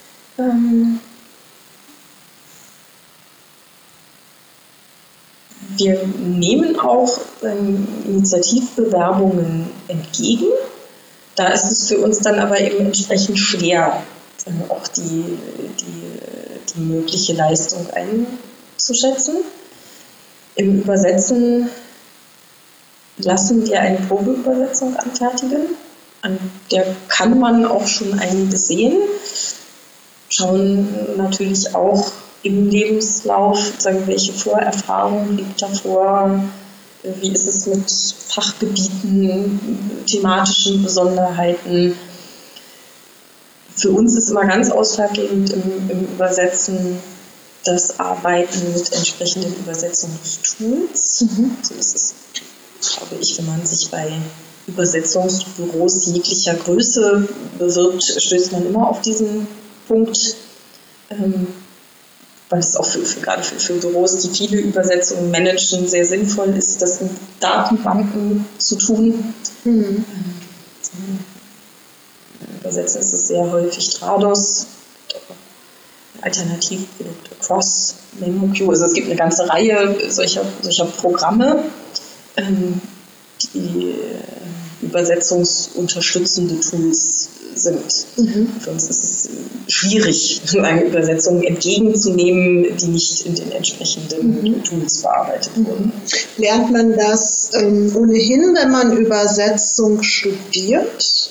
Ähm wir nehmen auch ähm, Initiativbewerbungen entgegen. Da ist es für uns dann aber eben entsprechend schwer, sagen wir, auch die, die, die mögliche Leistung einzuschätzen. Im Übersetzen lassen wir eine Probeübersetzung anfertigen. An der kann man auch schon einiges sehen. Schauen natürlich auch im Lebenslauf, sagen, welche Vorerfahrungen liegt davor, wie ist es mit Fachgebieten, thematischen Besonderheiten. Für uns ist immer ganz ausschlaggebend im, im Übersetzen das Arbeiten mit entsprechenden Übersetzungstools. Mhm. Also das ist, glaube ich, wenn man sich bei Übersetzungsbüros jeglicher Größe bewirbt, stößt man immer auf diesen Punkt. Ähm, weil es auch für, für, gerade für, für Büros, die viele Übersetzungen managen, sehr sinnvoll ist, das in Datenbanken zu tun. Mhm. Übersetzen ist es sehr häufig Trados, Alternativprodukte, Cross, MemoQ. Also es gibt eine ganze Reihe solcher, solcher Programme, ähm, die äh, übersetzungsunterstützende Tools sind. Mhm. Für uns ist es schwierig, eine Übersetzung entgegenzunehmen, die nicht in den entsprechenden mhm. Tools bearbeitet wurden. Lernt man das ähm, ohnehin, wenn man Übersetzung studiert?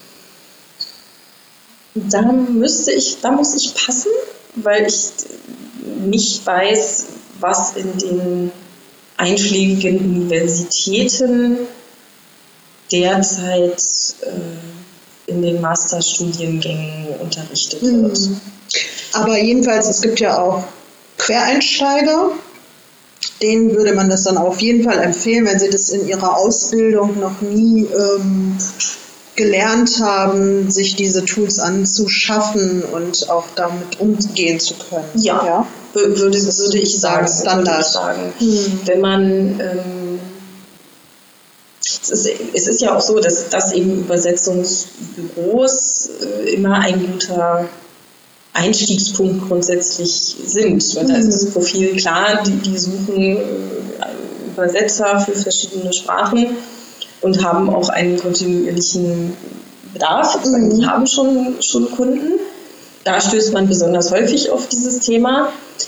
Da müsste ich, da muss ich passen, weil ich nicht weiß, was in den einschlägigen Universitäten derzeit äh, in den Masterstudiengängen unterrichtet wird. Mhm. Aber jedenfalls, es gibt ja auch Quereinsteiger, denen würde man das dann auf jeden Fall empfehlen, wenn sie das in ihrer Ausbildung noch nie ähm, gelernt haben, sich diese Tools anzuschaffen und auch damit umgehen zu können. Ja, ja? Würde, würde ich sagen, Standard. Würde ich sagen. Mhm. Wenn man ähm, Es ist, es ist ja auch so, dass, dass eben Übersetzungsbüros äh, immer ein guter Einstiegspunkt grundsätzlich sind. Mhm. Da ist das Profil klar, die, die suchen äh, Übersetzer für verschiedene Sprachen und haben auch einen kontinuierlichen Bedarf. Mhm. Die haben schon, schon Kunden. Da stößt man besonders häufig auf dieses Thema.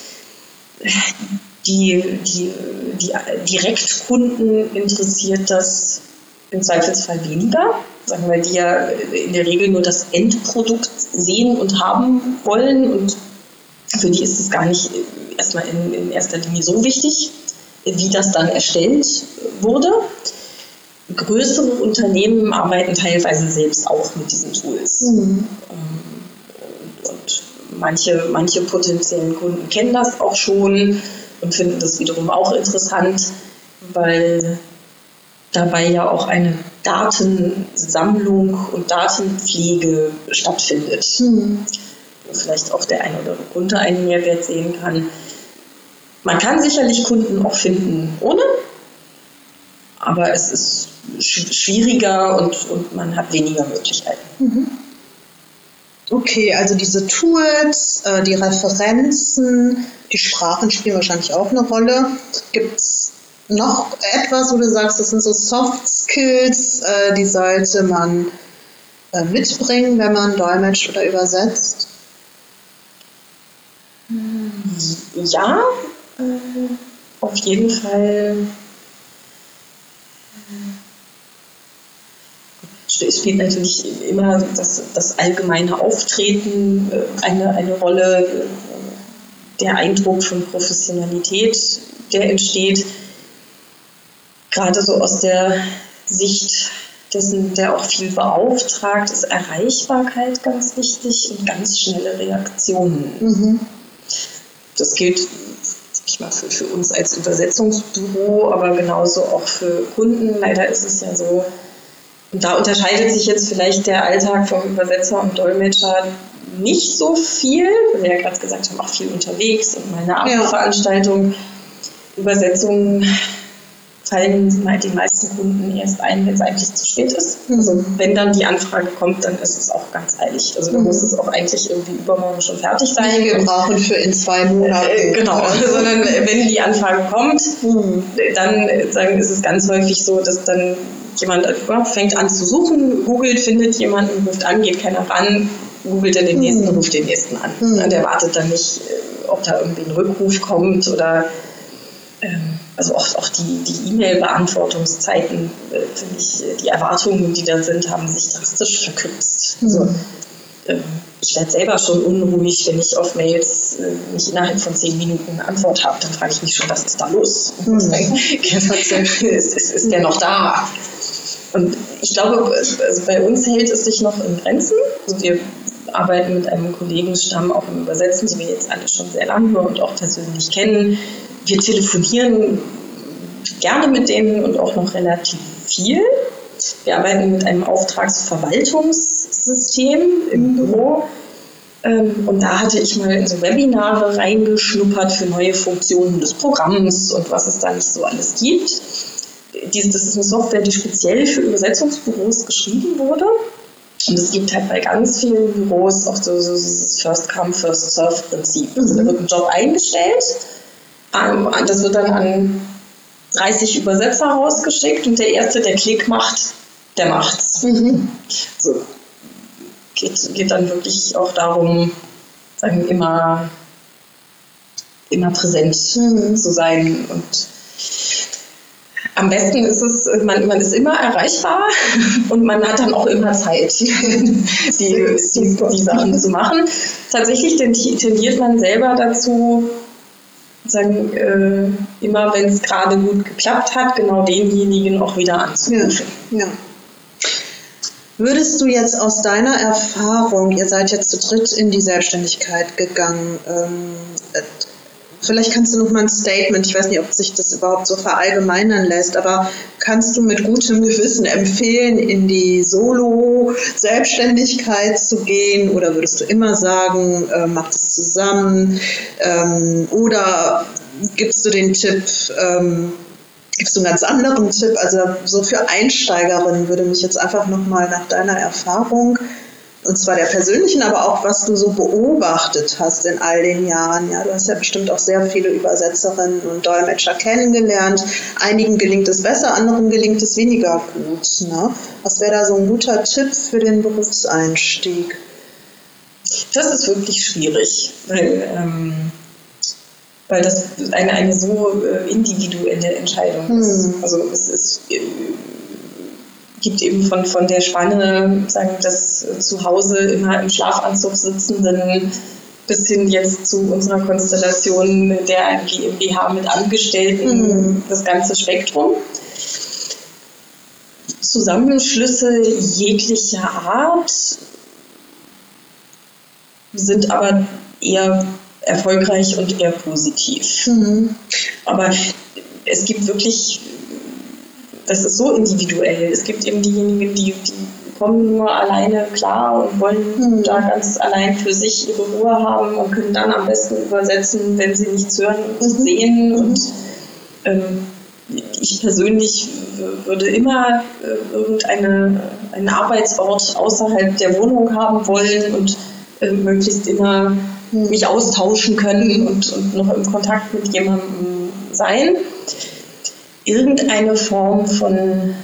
Die, die, die Direktkunden interessiert das im Zweifelsfall weniger, sagen wir, die ja in der Regel nur das Endprodukt sehen und haben wollen, und für die ist es gar nicht erstmal in, in erster Linie so wichtig, wie das dann erstellt wurde. Größere Unternehmen arbeiten teilweise selbst auch mit diesen Tools. Mhm. Und, und manche, manche potenziellen Kunden kennen das auch schon und finden das wiederum auch interessant, weil dabei ja auch eine Datensammlung und Datenpflege stattfindet. Mhm. Vielleicht auch der eine oder andere Kunde einen Mehrwert sehen kann. Man kann sicherlich Kunden auch finden ohne, aber es ist schwieriger und, und man hat weniger Möglichkeiten. Mhm. Okay, also diese Tools, äh, die Referenzen, die Sprachen spielen wahrscheinlich auch eine Rolle. Gibt es noch etwas, wo du sagst, das sind so Soft Skills, äh, die sollte man äh, mitbringen, wenn man dolmetscht oder übersetzt? Ja, äh, auf jeden Fall. Es spielt natürlich immer das, das allgemeine Auftreten eine, eine Rolle, der Eindruck von Professionalität, der entsteht, gerade so aus der Sicht dessen, der auch viel beauftragt, ist Erreichbarkeit ganz wichtig und ganz schnelle Reaktionen. Mhm. Das gilt, sag ich mal, für, für uns als Übersetzungsbüro, aber genauso auch für Kunden. Leider ist es ja so, und da unterscheidet sich jetzt vielleicht der Alltag vom Übersetzer und Dolmetscher nicht so viel, weil wir ja gerade gesagt haben, auch viel unterwegs und mal eine Abendveranstaltung. Ja. Übersetzungen fallen halt den meisten Kunden erst ein, wenn es eigentlich zu spät ist. Also wenn dann die Anfrage kommt, dann ist es auch ganz eilig. Also dann muss es auch eigentlich irgendwie übermorgen schon fertig sein. Wir brauchen für in zwei Monaten. Äh, genau, sondern wenn die Anfrage kommt, mhm. dann sagen, ist es ganz häufig so, dass dann jemand ja, fängt an zu suchen, googelt, findet jemanden, ruft an, geht keiner ran, googelt dann den nächsten, mhm. ruft den nächsten an. Mhm. Und der wartet dann nicht, ob da irgendwie ein Rückruf kommt oder also auch, auch die, die E-Mail-Beantwortungszeiten, äh, finde ich, die Erwartungen, die da sind, haben sich drastisch verkürzt. Mhm. Also, äh, ich werde selber schon unruhig, wenn ich auf Mails äh, nicht innerhalb von zehn Minuten eine Antwort habe. Dann frage ich mich schon, was ist da los? Mhm. ist, ist, ist der noch da? Und ich glaube, also bei uns hält es sich noch in Grenzen. Also wir arbeiten mit einem Kollegenstamm auch im Übersetzen, die wir jetzt alle schon sehr lange und auch persönlich kennen. Wir telefonieren gerne mit denen und auch noch relativ viel. Wir arbeiten mit einem Auftragsverwaltungssystem im Büro. Und da hatte ich mal in so Webinare reingeschnuppert für neue Funktionen des Programms und was es da nicht so alles gibt. Das ist eine Software, die speziell für Übersetzungsbüros geschrieben wurde. Und es gibt halt bei ganz vielen Büros auch so, so dieses First-Come, First-Serve-Prinzip. Also da wird ein Job eingestellt. Das wird dann an dreißig Übersetzer rausgeschickt und der Erste, der Klick macht, der macht's. Mhm. So. Geht, geht dann wirklich auch darum, sagen, immer, immer präsent mhm. zu sein. Und am besten ist es, man, man ist immer erreichbar und man hat dann auch immer Zeit, die, die, die Sachen zu machen. Tatsächlich tendiert man selber dazu, sagen, äh, immer wenn es gerade gut geklappt hat, genau denjenigen auch wieder anzurufen. Ja, ja. Würdest du jetzt aus deiner Erfahrung, ihr seid jetzt zu dritt in die Selbstständigkeit gegangen, ähm, vielleicht kannst du noch mal ein Statement, ich weiß nicht, ob sich das überhaupt so verallgemeinern lässt, aber kannst du mit gutem Gewissen empfehlen, in die Solo-Selbstständigkeit zu gehen, oder würdest du immer sagen, äh, macht es zusammen, ähm, oder gibst du den Tipp, ähm, gibst du einen ganz anderen Tipp, also so für Einsteigerinnen würde mich jetzt einfach noch mal nach deiner Erfahrung, und zwar der persönlichen, aber auch was du so beobachtet hast in all den Jahren. Ja, du hast ja bestimmt auch sehr viele Übersetzerinnen und Dolmetscher kennengelernt. Einigen gelingt es besser, anderen gelingt es weniger gut. Ne? Was wäre da so ein guter Tipp für den Berufseinstieg? Das ist wirklich schwierig, weil, ähm, weil das eine, eine so äh, individuelle Entscheidung hm. ist. Also es ist... Äh, gibt eben von, von der Spanne, sagen das zu Hause immer im Schlafanzug sitzenden bis hin jetzt zu unserer Konstellation der GmbH mit Angestellten, mhm. das ganze Spektrum. Zusammenschlüsse jeglicher Art sind aber eher erfolgreich und eher positiv. Mhm. Aber es gibt wirklich... Das ist so individuell. Es gibt eben diejenigen, die, die kommen nur alleine klar und wollen mhm. da ganz allein für sich ihre Ruhe haben und können dann am besten übersetzen, wenn sie nichts hören und mhm. sehen. Mhm. Und ähm, ich persönlich würde immer äh, irgendeinen einen Arbeitsort außerhalb der Wohnung haben wollen und äh, möglichst immer mhm. mich austauschen können und, und noch im Kontakt mit jemandem sein. Irgendeine Form von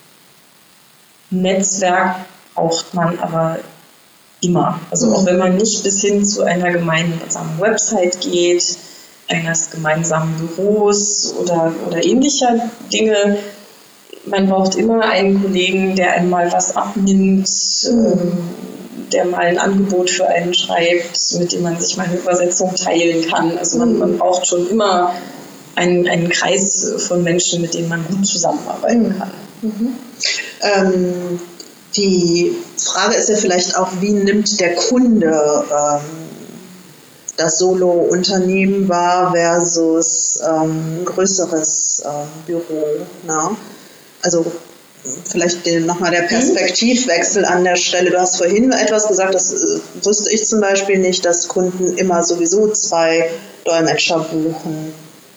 Netzwerk braucht man aber immer. Also auch wenn man nicht bis hin zu einer gemeinsamen Website geht, eines gemeinsamen Büros oder, oder ähnlicher Dinge. Man braucht immer einen Kollegen, der einem mal was abnimmt, ähm, der mal ein Angebot für einen schreibt, mit dem man sich mal eine Übersetzung teilen kann. Also man, man braucht schon immer Einen, einen Kreis von Menschen, mit denen man gut zusammenarbeiten kann. Mhm. Ähm, die Frage ist ja vielleicht auch, wie nimmt der Kunde ähm, das Solo-Unternehmen wahr versus ähm, größeres ähm, Büro? Ne? Also vielleicht nochmal der Perspektivwechsel an der Stelle. Du hast vorhin etwas gesagt, das äh, wusste ich zum Beispiel nicht, dass Kunden immer sowieso zwei Dolmetscher buchen.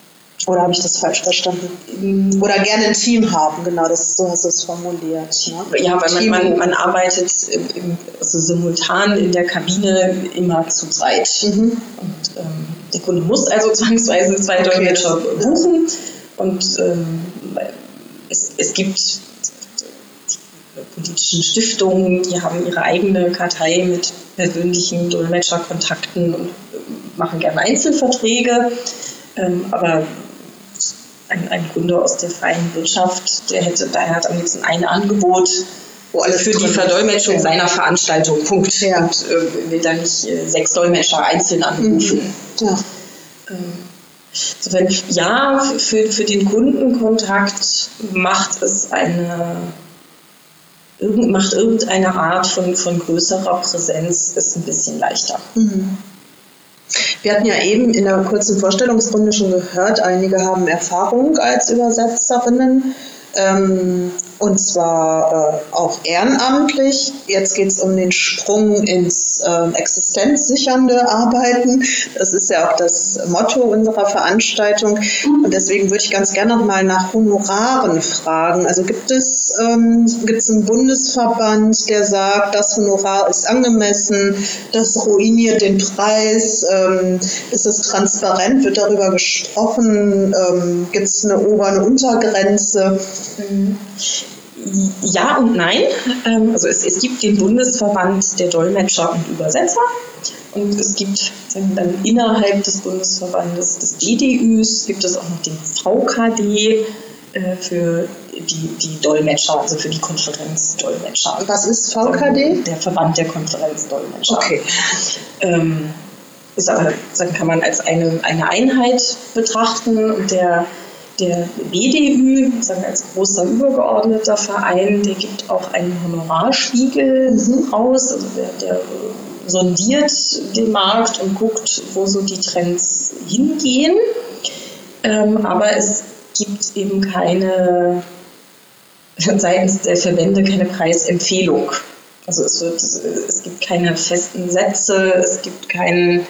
Oder habe ich das falsch verstanden? Oder gerne ein Team haben, genau, das, so hast du es formuliert. Ne? Ja, weil man, man, man arbeitet im, also simultan in der Kabine immer zu zweit. Mhm. Und ähm, der Kunde muss also zwangsweise zwei okay. Dolmetscher buchen. Und ähm, es, es gibt die politischen Stiftungen, die haben ihre eigene Kartei mit persönlichen Dolmetscherkontakten und machen gerne Einzelverträge. Ähm, aber Ein, ein Kunde aus der freien Wirtschaft, der hätte, der hat am liebsten ein Angebot wo alles für die Verdolmetschung ja. seiner Veranstaltung, Punkt. Ja. Und äh, will dann nicht äh, sechs Dolmetscher einzeln anrufen. Mhm. Ja. Ähm, insofern, ja, für, für den Kundenkontakt macht es eine, irgend, macht irgendeine Art von, von größerer Präsenz es ein bisschen leichter. Mhm. Wir hatten ja eben in der kurzen Vorstellungsrunde schon gehört, einige haben Erfahrung als Übersetzerinnen, ähm, und zwar äh, auch ehrenamtlich. Jetzt geht es um den Sprung ins äh, existenzsichernde Arbeiten. Das ist ja auch das Motto unserer Veranstaltung. Und deswegen würde ich ganz gerne noch mal nach Honoraren fragen. Also gibt es, ähm, gibt es einen Bundesverband, der sagt, das Honorar ist angemessen, das ruiniert den Preis? Ähm, ist es transparent? Wird darüber gesprochen? Ähm, gibt es eine Ober- und Untergrenze? Ja und nein. Also es, es gibt den Bundesverband der Dolmetscher und Übersetzer und es gibt sagen wir dann innerhalb des Bundesverbandes des B D Üs gibt es auch noch den V K D äh, für die, die Dolmetscher, also für die Konferenzdolmetscher. Was ist V K D? Der Verband der Konferenzdolmetscher. Okay. Ähm, ist aber, dann kann man als eine, eine Einheit betrachten und der Der B D Ü, sagen wir als großer übergeordneter Verein, der gibt auch einen Honorarspiegel mhm. raus, also der, der sondiert den Markt und guckt, wo so die Trends hingehen. Ähm, aber es gibt eben keine, seitens der Verbände keine Preisempfehlung. Also es, wird, es gibt keine festen Sätze, es gibt keinen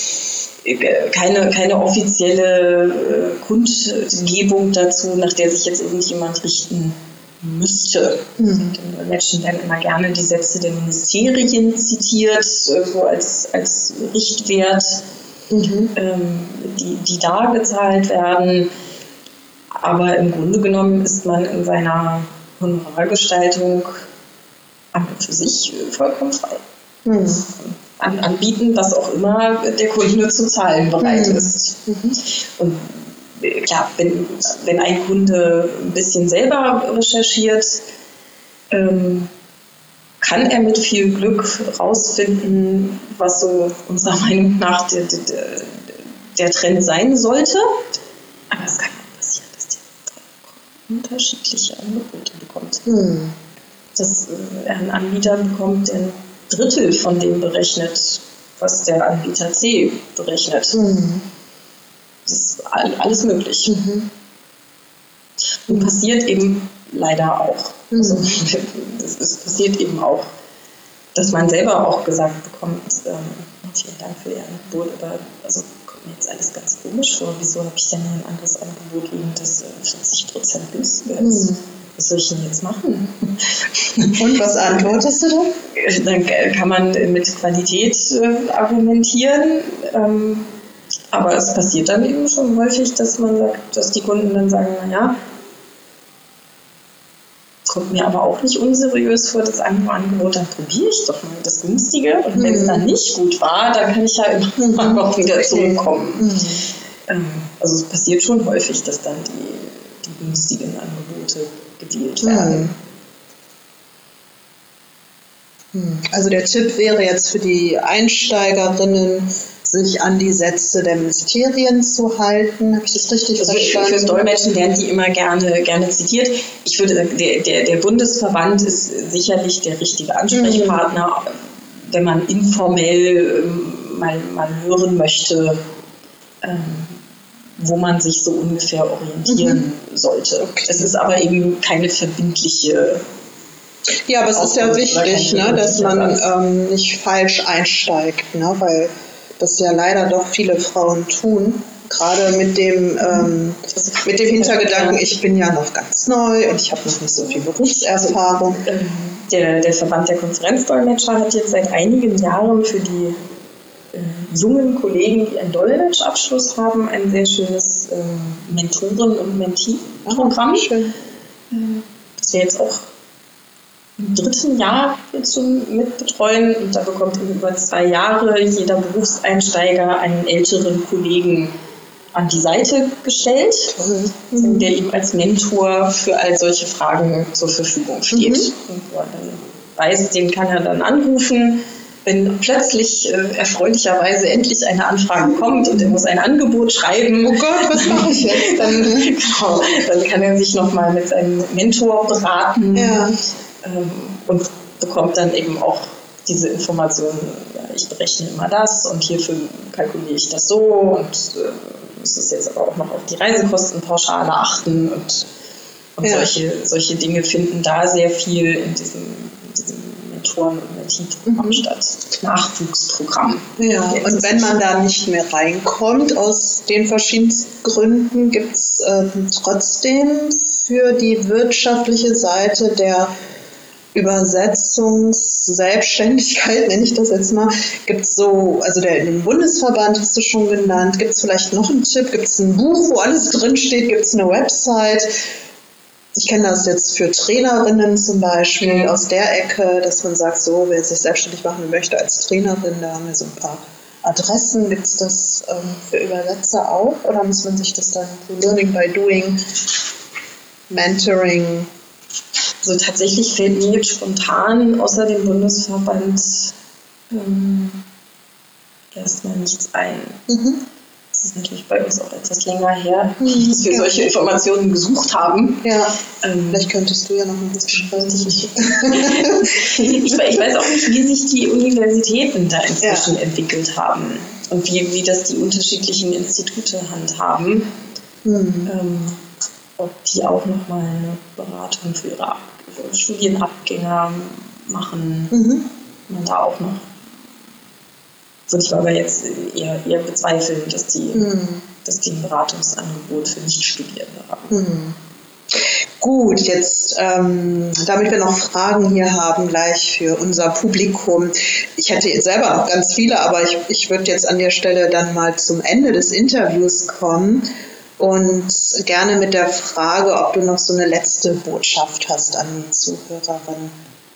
Keine, keine offizielle äh, Kundgebung dazu, nach der sich jetzt irgendjemand richten müsste. Mhm. Die Menschen werden immer gerne die Sätze der Ministerien zitiert, äh, so als, als Richtwert, mhm. ähm, die, die da gezahlt werden. Aber im Grunde genommen ist man in seiner Honorargestaltung an und für sich vollkommen frei. Mhm. An, anbieten, was auch immer der Kunde zu zahlen bereit mhm. ist. Mhm. Und ja, wenn, wenn ein Kunde ein bisschen selber recherchiert, ähm, kann er mit viel Glück rausfinden, was so unserer Meinung nach der, der, der Trend sein sollte. Aber es kann auch passieren, dass der unterschiedliche Angebote bekommt. Mhm. Dass äh, ein Anbieter bekommt, der Drittel von dem berechnet, was der Anbieter C berechnet. Mhm. Das ist alles möglich. Mhm. Und passiert eben leider auch. Mhm. Also, das ist, passiert eben auch, dass man selber auch gesagt bekommt, ähm, vielen Dank für Ihr Angebot, aber also kommt mir jetzt alles ganz komisch vor. Wieso habe ich denn ein anderes Angebot gegen das äh, vierzig Prozent günstiger ist? Mhm. Was soll ich denn jetzt machen? Und was antwortest du dann? Dann kann man mit Qualität äh, argumentieren, ähm, aber es passiert dann eben schon häufig, dass man sagt, dass die Kunden dann sagen, naja, kommt mir aber auch nicht unseriös vor, das andere Angebot, dann probiere ich doch mal das günstige und wenn es mhm. dann nicht gut war, dann kann ich ja immer mhm. noch wieder zurückkommen. Mhm. Ähm, also es passiert schon häufig, dass dann die, die günstigen Angebote gewählt werden. Also der Tipp wäre jetzt für die Einsteigerinnen, sich an die Sätze der Ministerien zu halten. Habe ich das richtig also verstanden? Fürs Dolmetschen werden die immer gerne, gerne zitiert. Ich würde sagen, der, der, der Bundesverband ist sicherlich der richtige Ansprechpartner, mhm. wenn man informell ähm, mal, mal hören möchte, ähm, wo man sich so ungefähr orientieren mhm. sollte. Okay. Es ist aber eben keine verbindliche. Ja, aber es ist ja wichtig, ne, dass man ähm, nicht falsch einsteigt, ne, weil das ja leider doch viele Frauen tun, gerade mit dem, ähm, mit dem Hintergedanken, ich bin ja noch ganz neu und ich habe noch nicht so viel Berufserfahrung. Der, der Verband der Konferenzdolmetscher hat jetzt seit einigen Jahren für die äh, jungen Kollegen, die einen Dolmetschabschluss haben, ein sehr schönes äh, Mentoren- und Mentee-Programm. Schön. Das wir jetzt auch im dritten Jahr jetzt schon mitbetreuen. Und da bekommt in über zwei Jahre jeder Berufseinsteiger einen älteren Kollegen an die Seite gestellt, mhm. der ihm als Mentor für all solche Fragen zur Verfügung steht. Mhm. Und wo er dann weiß, den kann er dann anrufen, wenn plötzlich äh, erfreulicherweise endlich eine Anfrage kommt und er muss ein Angebot schreiben. Oh Gott, was mache ich jetzt? Dann, genau, dann kann er sich nochmal mit seinem Mentor beraten, ja. ähm, und bekommt dann eben auch diese Informationen, ja, ich berechne immer das und hierfür kalkuliere ich das so und äh, muss es jetzt aber auch noch auf die Reisekostenpauschale achten und, und ja. solche, solche Dinge finden da sehr viel in diesem, in diesem Mentoren- und Mentee-Programm mhm. statt. Nachwuchsprogramm. Ja, und wenn man da nicht mehr reinkommt, aus den verschiedensten Gründen, gibt es äh, trotzdem für die wirtschaftliche Seite der Übersetzungsselbstständigkeit, nenne ich das jetzt mal, gibt es so, also der, den Bundesverband hast du schon genannt, gibt es vielleicht noch einen Tipp, gibt es ein Buch, wo alles drinsteht, gibt es eine Website? Ich kenne das jetzt für Trainerinnen zum Beispiel mhm. aus der Ecke, dass man sagt, so, wer sich selbstständig machen möchte als Trainerin, da haben wir so ein paar Adressen. Gibt es das ähm, für Übersetzer auch oder muss man sich das dann so Learning by Doing, Mentoring? Also tatsächlich fällt mir jetzt spontan außer dem Bundesverband ähm, erstmal nichts ein. Mhm. Das ist natürlich bei uns auch etwas länger her, mhm. dass wir ja. solche Informationen gesucht haben. Ja, ähm, vielleicht könntest du ja noch ein bisschen schreiben. ich, ich weiß auch nicht, wie sich die Universitäten da inzwischen ja. entwickelt haben und wie, wie das die unterschiedlichen Institute handhaben. Mhm. Ähm, ob die auch nochmal eine Beratung für ihre Ab- Studienabgänger machen. Mhm. Man da auch noch, würde ich aber jetzt eher, eher bezweifeln, dass die, mhm. dass die ein Beratungsangebot für Nichtstudierende haben. Mhm. Gut, jetzt, ähm, damit wir noch Fragen hier haben, gleich für unser Publikum. Ich hätte jetzt selber noch ganz viele, aber ich, ich würde jetzt an der Stelle dann mal zum Ende des Interviews kommen. Und gerne mit der Frage, ob du noch so eine letzte Botschaft hast an die Zuhörerin.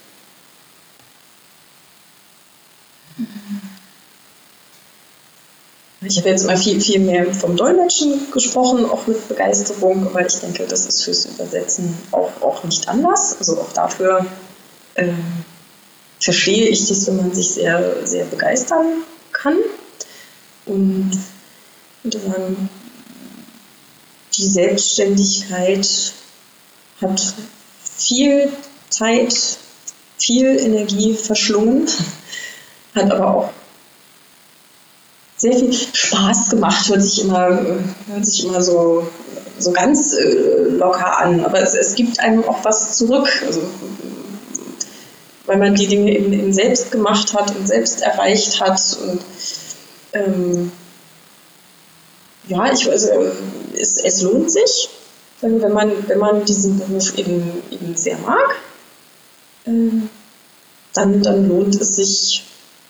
Ich habe jetzt mal viel, viel mehr vom Dolmetschen gesprochen, auch mit Begeisterung, weil ich denke, das ist fürs Übersetzen auch, auch nicht anders. Also auch dafür ähm, verstehe ich das, wenn man sich sehr, sehr begeistern kann. Und ich würde sagen, die Selbstständigkeit hat viel Zeit, viel Energie verschlungen, hat aber auch sehr viel Spaß gemacht, hört sich immer, hört sich immer so, so ganz äh, locker an, aber es, es gibt einem auch was zurück, also, weil man die Dinge eben, eben selbst gemacht hat und selbst erreicht hat und ähm, ja, ich, also, es, es lohnt sich, wenn, wenn, man, wenn man diesen Beruf eben, eben sehr mag, ähm, dann, dann lohnt es sich,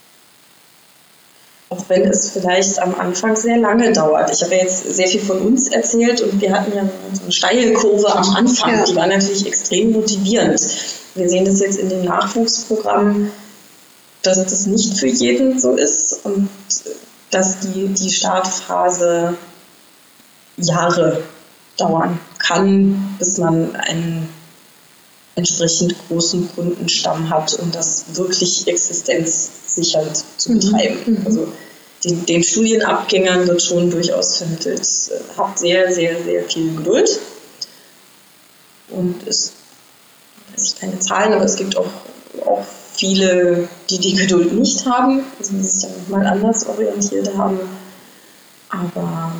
auch wenn es vielleicht am Anfang sehr lange dauert. Ich habe ja jetzt sehr viel von uns erzählt und wir hatten ja so eine steile Kurve am Anfang, ja. Die war natürlich extrem motivierend. Wir sehen das jetzt in dem Nachwuchsprogramm, dass das nicht für jeden so ist und dass die, die Startphase Jahre dauern kann, bis man einen entsprechend großen Kundenstamm hat, um das wirklich existenzsichernd zu betreiben. Mhm. Also den, den Studienabgängern wird schon durchaus vermittelt, habt sehr, sehr, sehr viel Geduld. Und es, weiß ich keine Zahlen, aber es gibt auch, auch viele, die die Geduld nicht haben, also die sich dann mal anders orientiert haben. Aber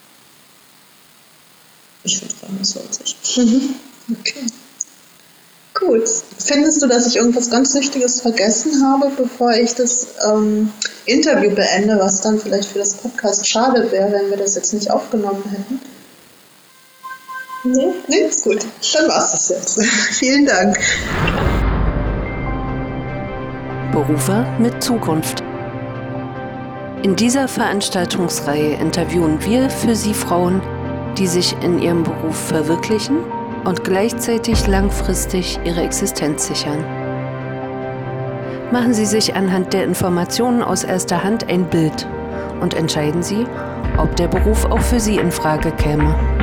ich würde sagen, es lohnt sich. Mhm. Okay. Gut. Findest du, dass ich irgendwas ganz Wichtiges vergessen habe, bevor ich das ähm, Interview beende, was dann vielleicht für das Podcast schade wäre, wenn wir das jetzt nicht aufgenommen hätten? Nee. Nee, ist gut. Dann war's das jetzt. Vielen Dank. Berufe mit Zukunft. In dieser Veranstaltungsreihe interviewen wir für Sie Frauen, die sich in ihrem Beruf verwirklichen und gleichzeitig langfristig ihre Existenz sichern. Machen Sie sich anhand der Informationen aus erster Hand ein Bild und entscheiden Sie, ob der Beruf auch für Sie in Frage käme.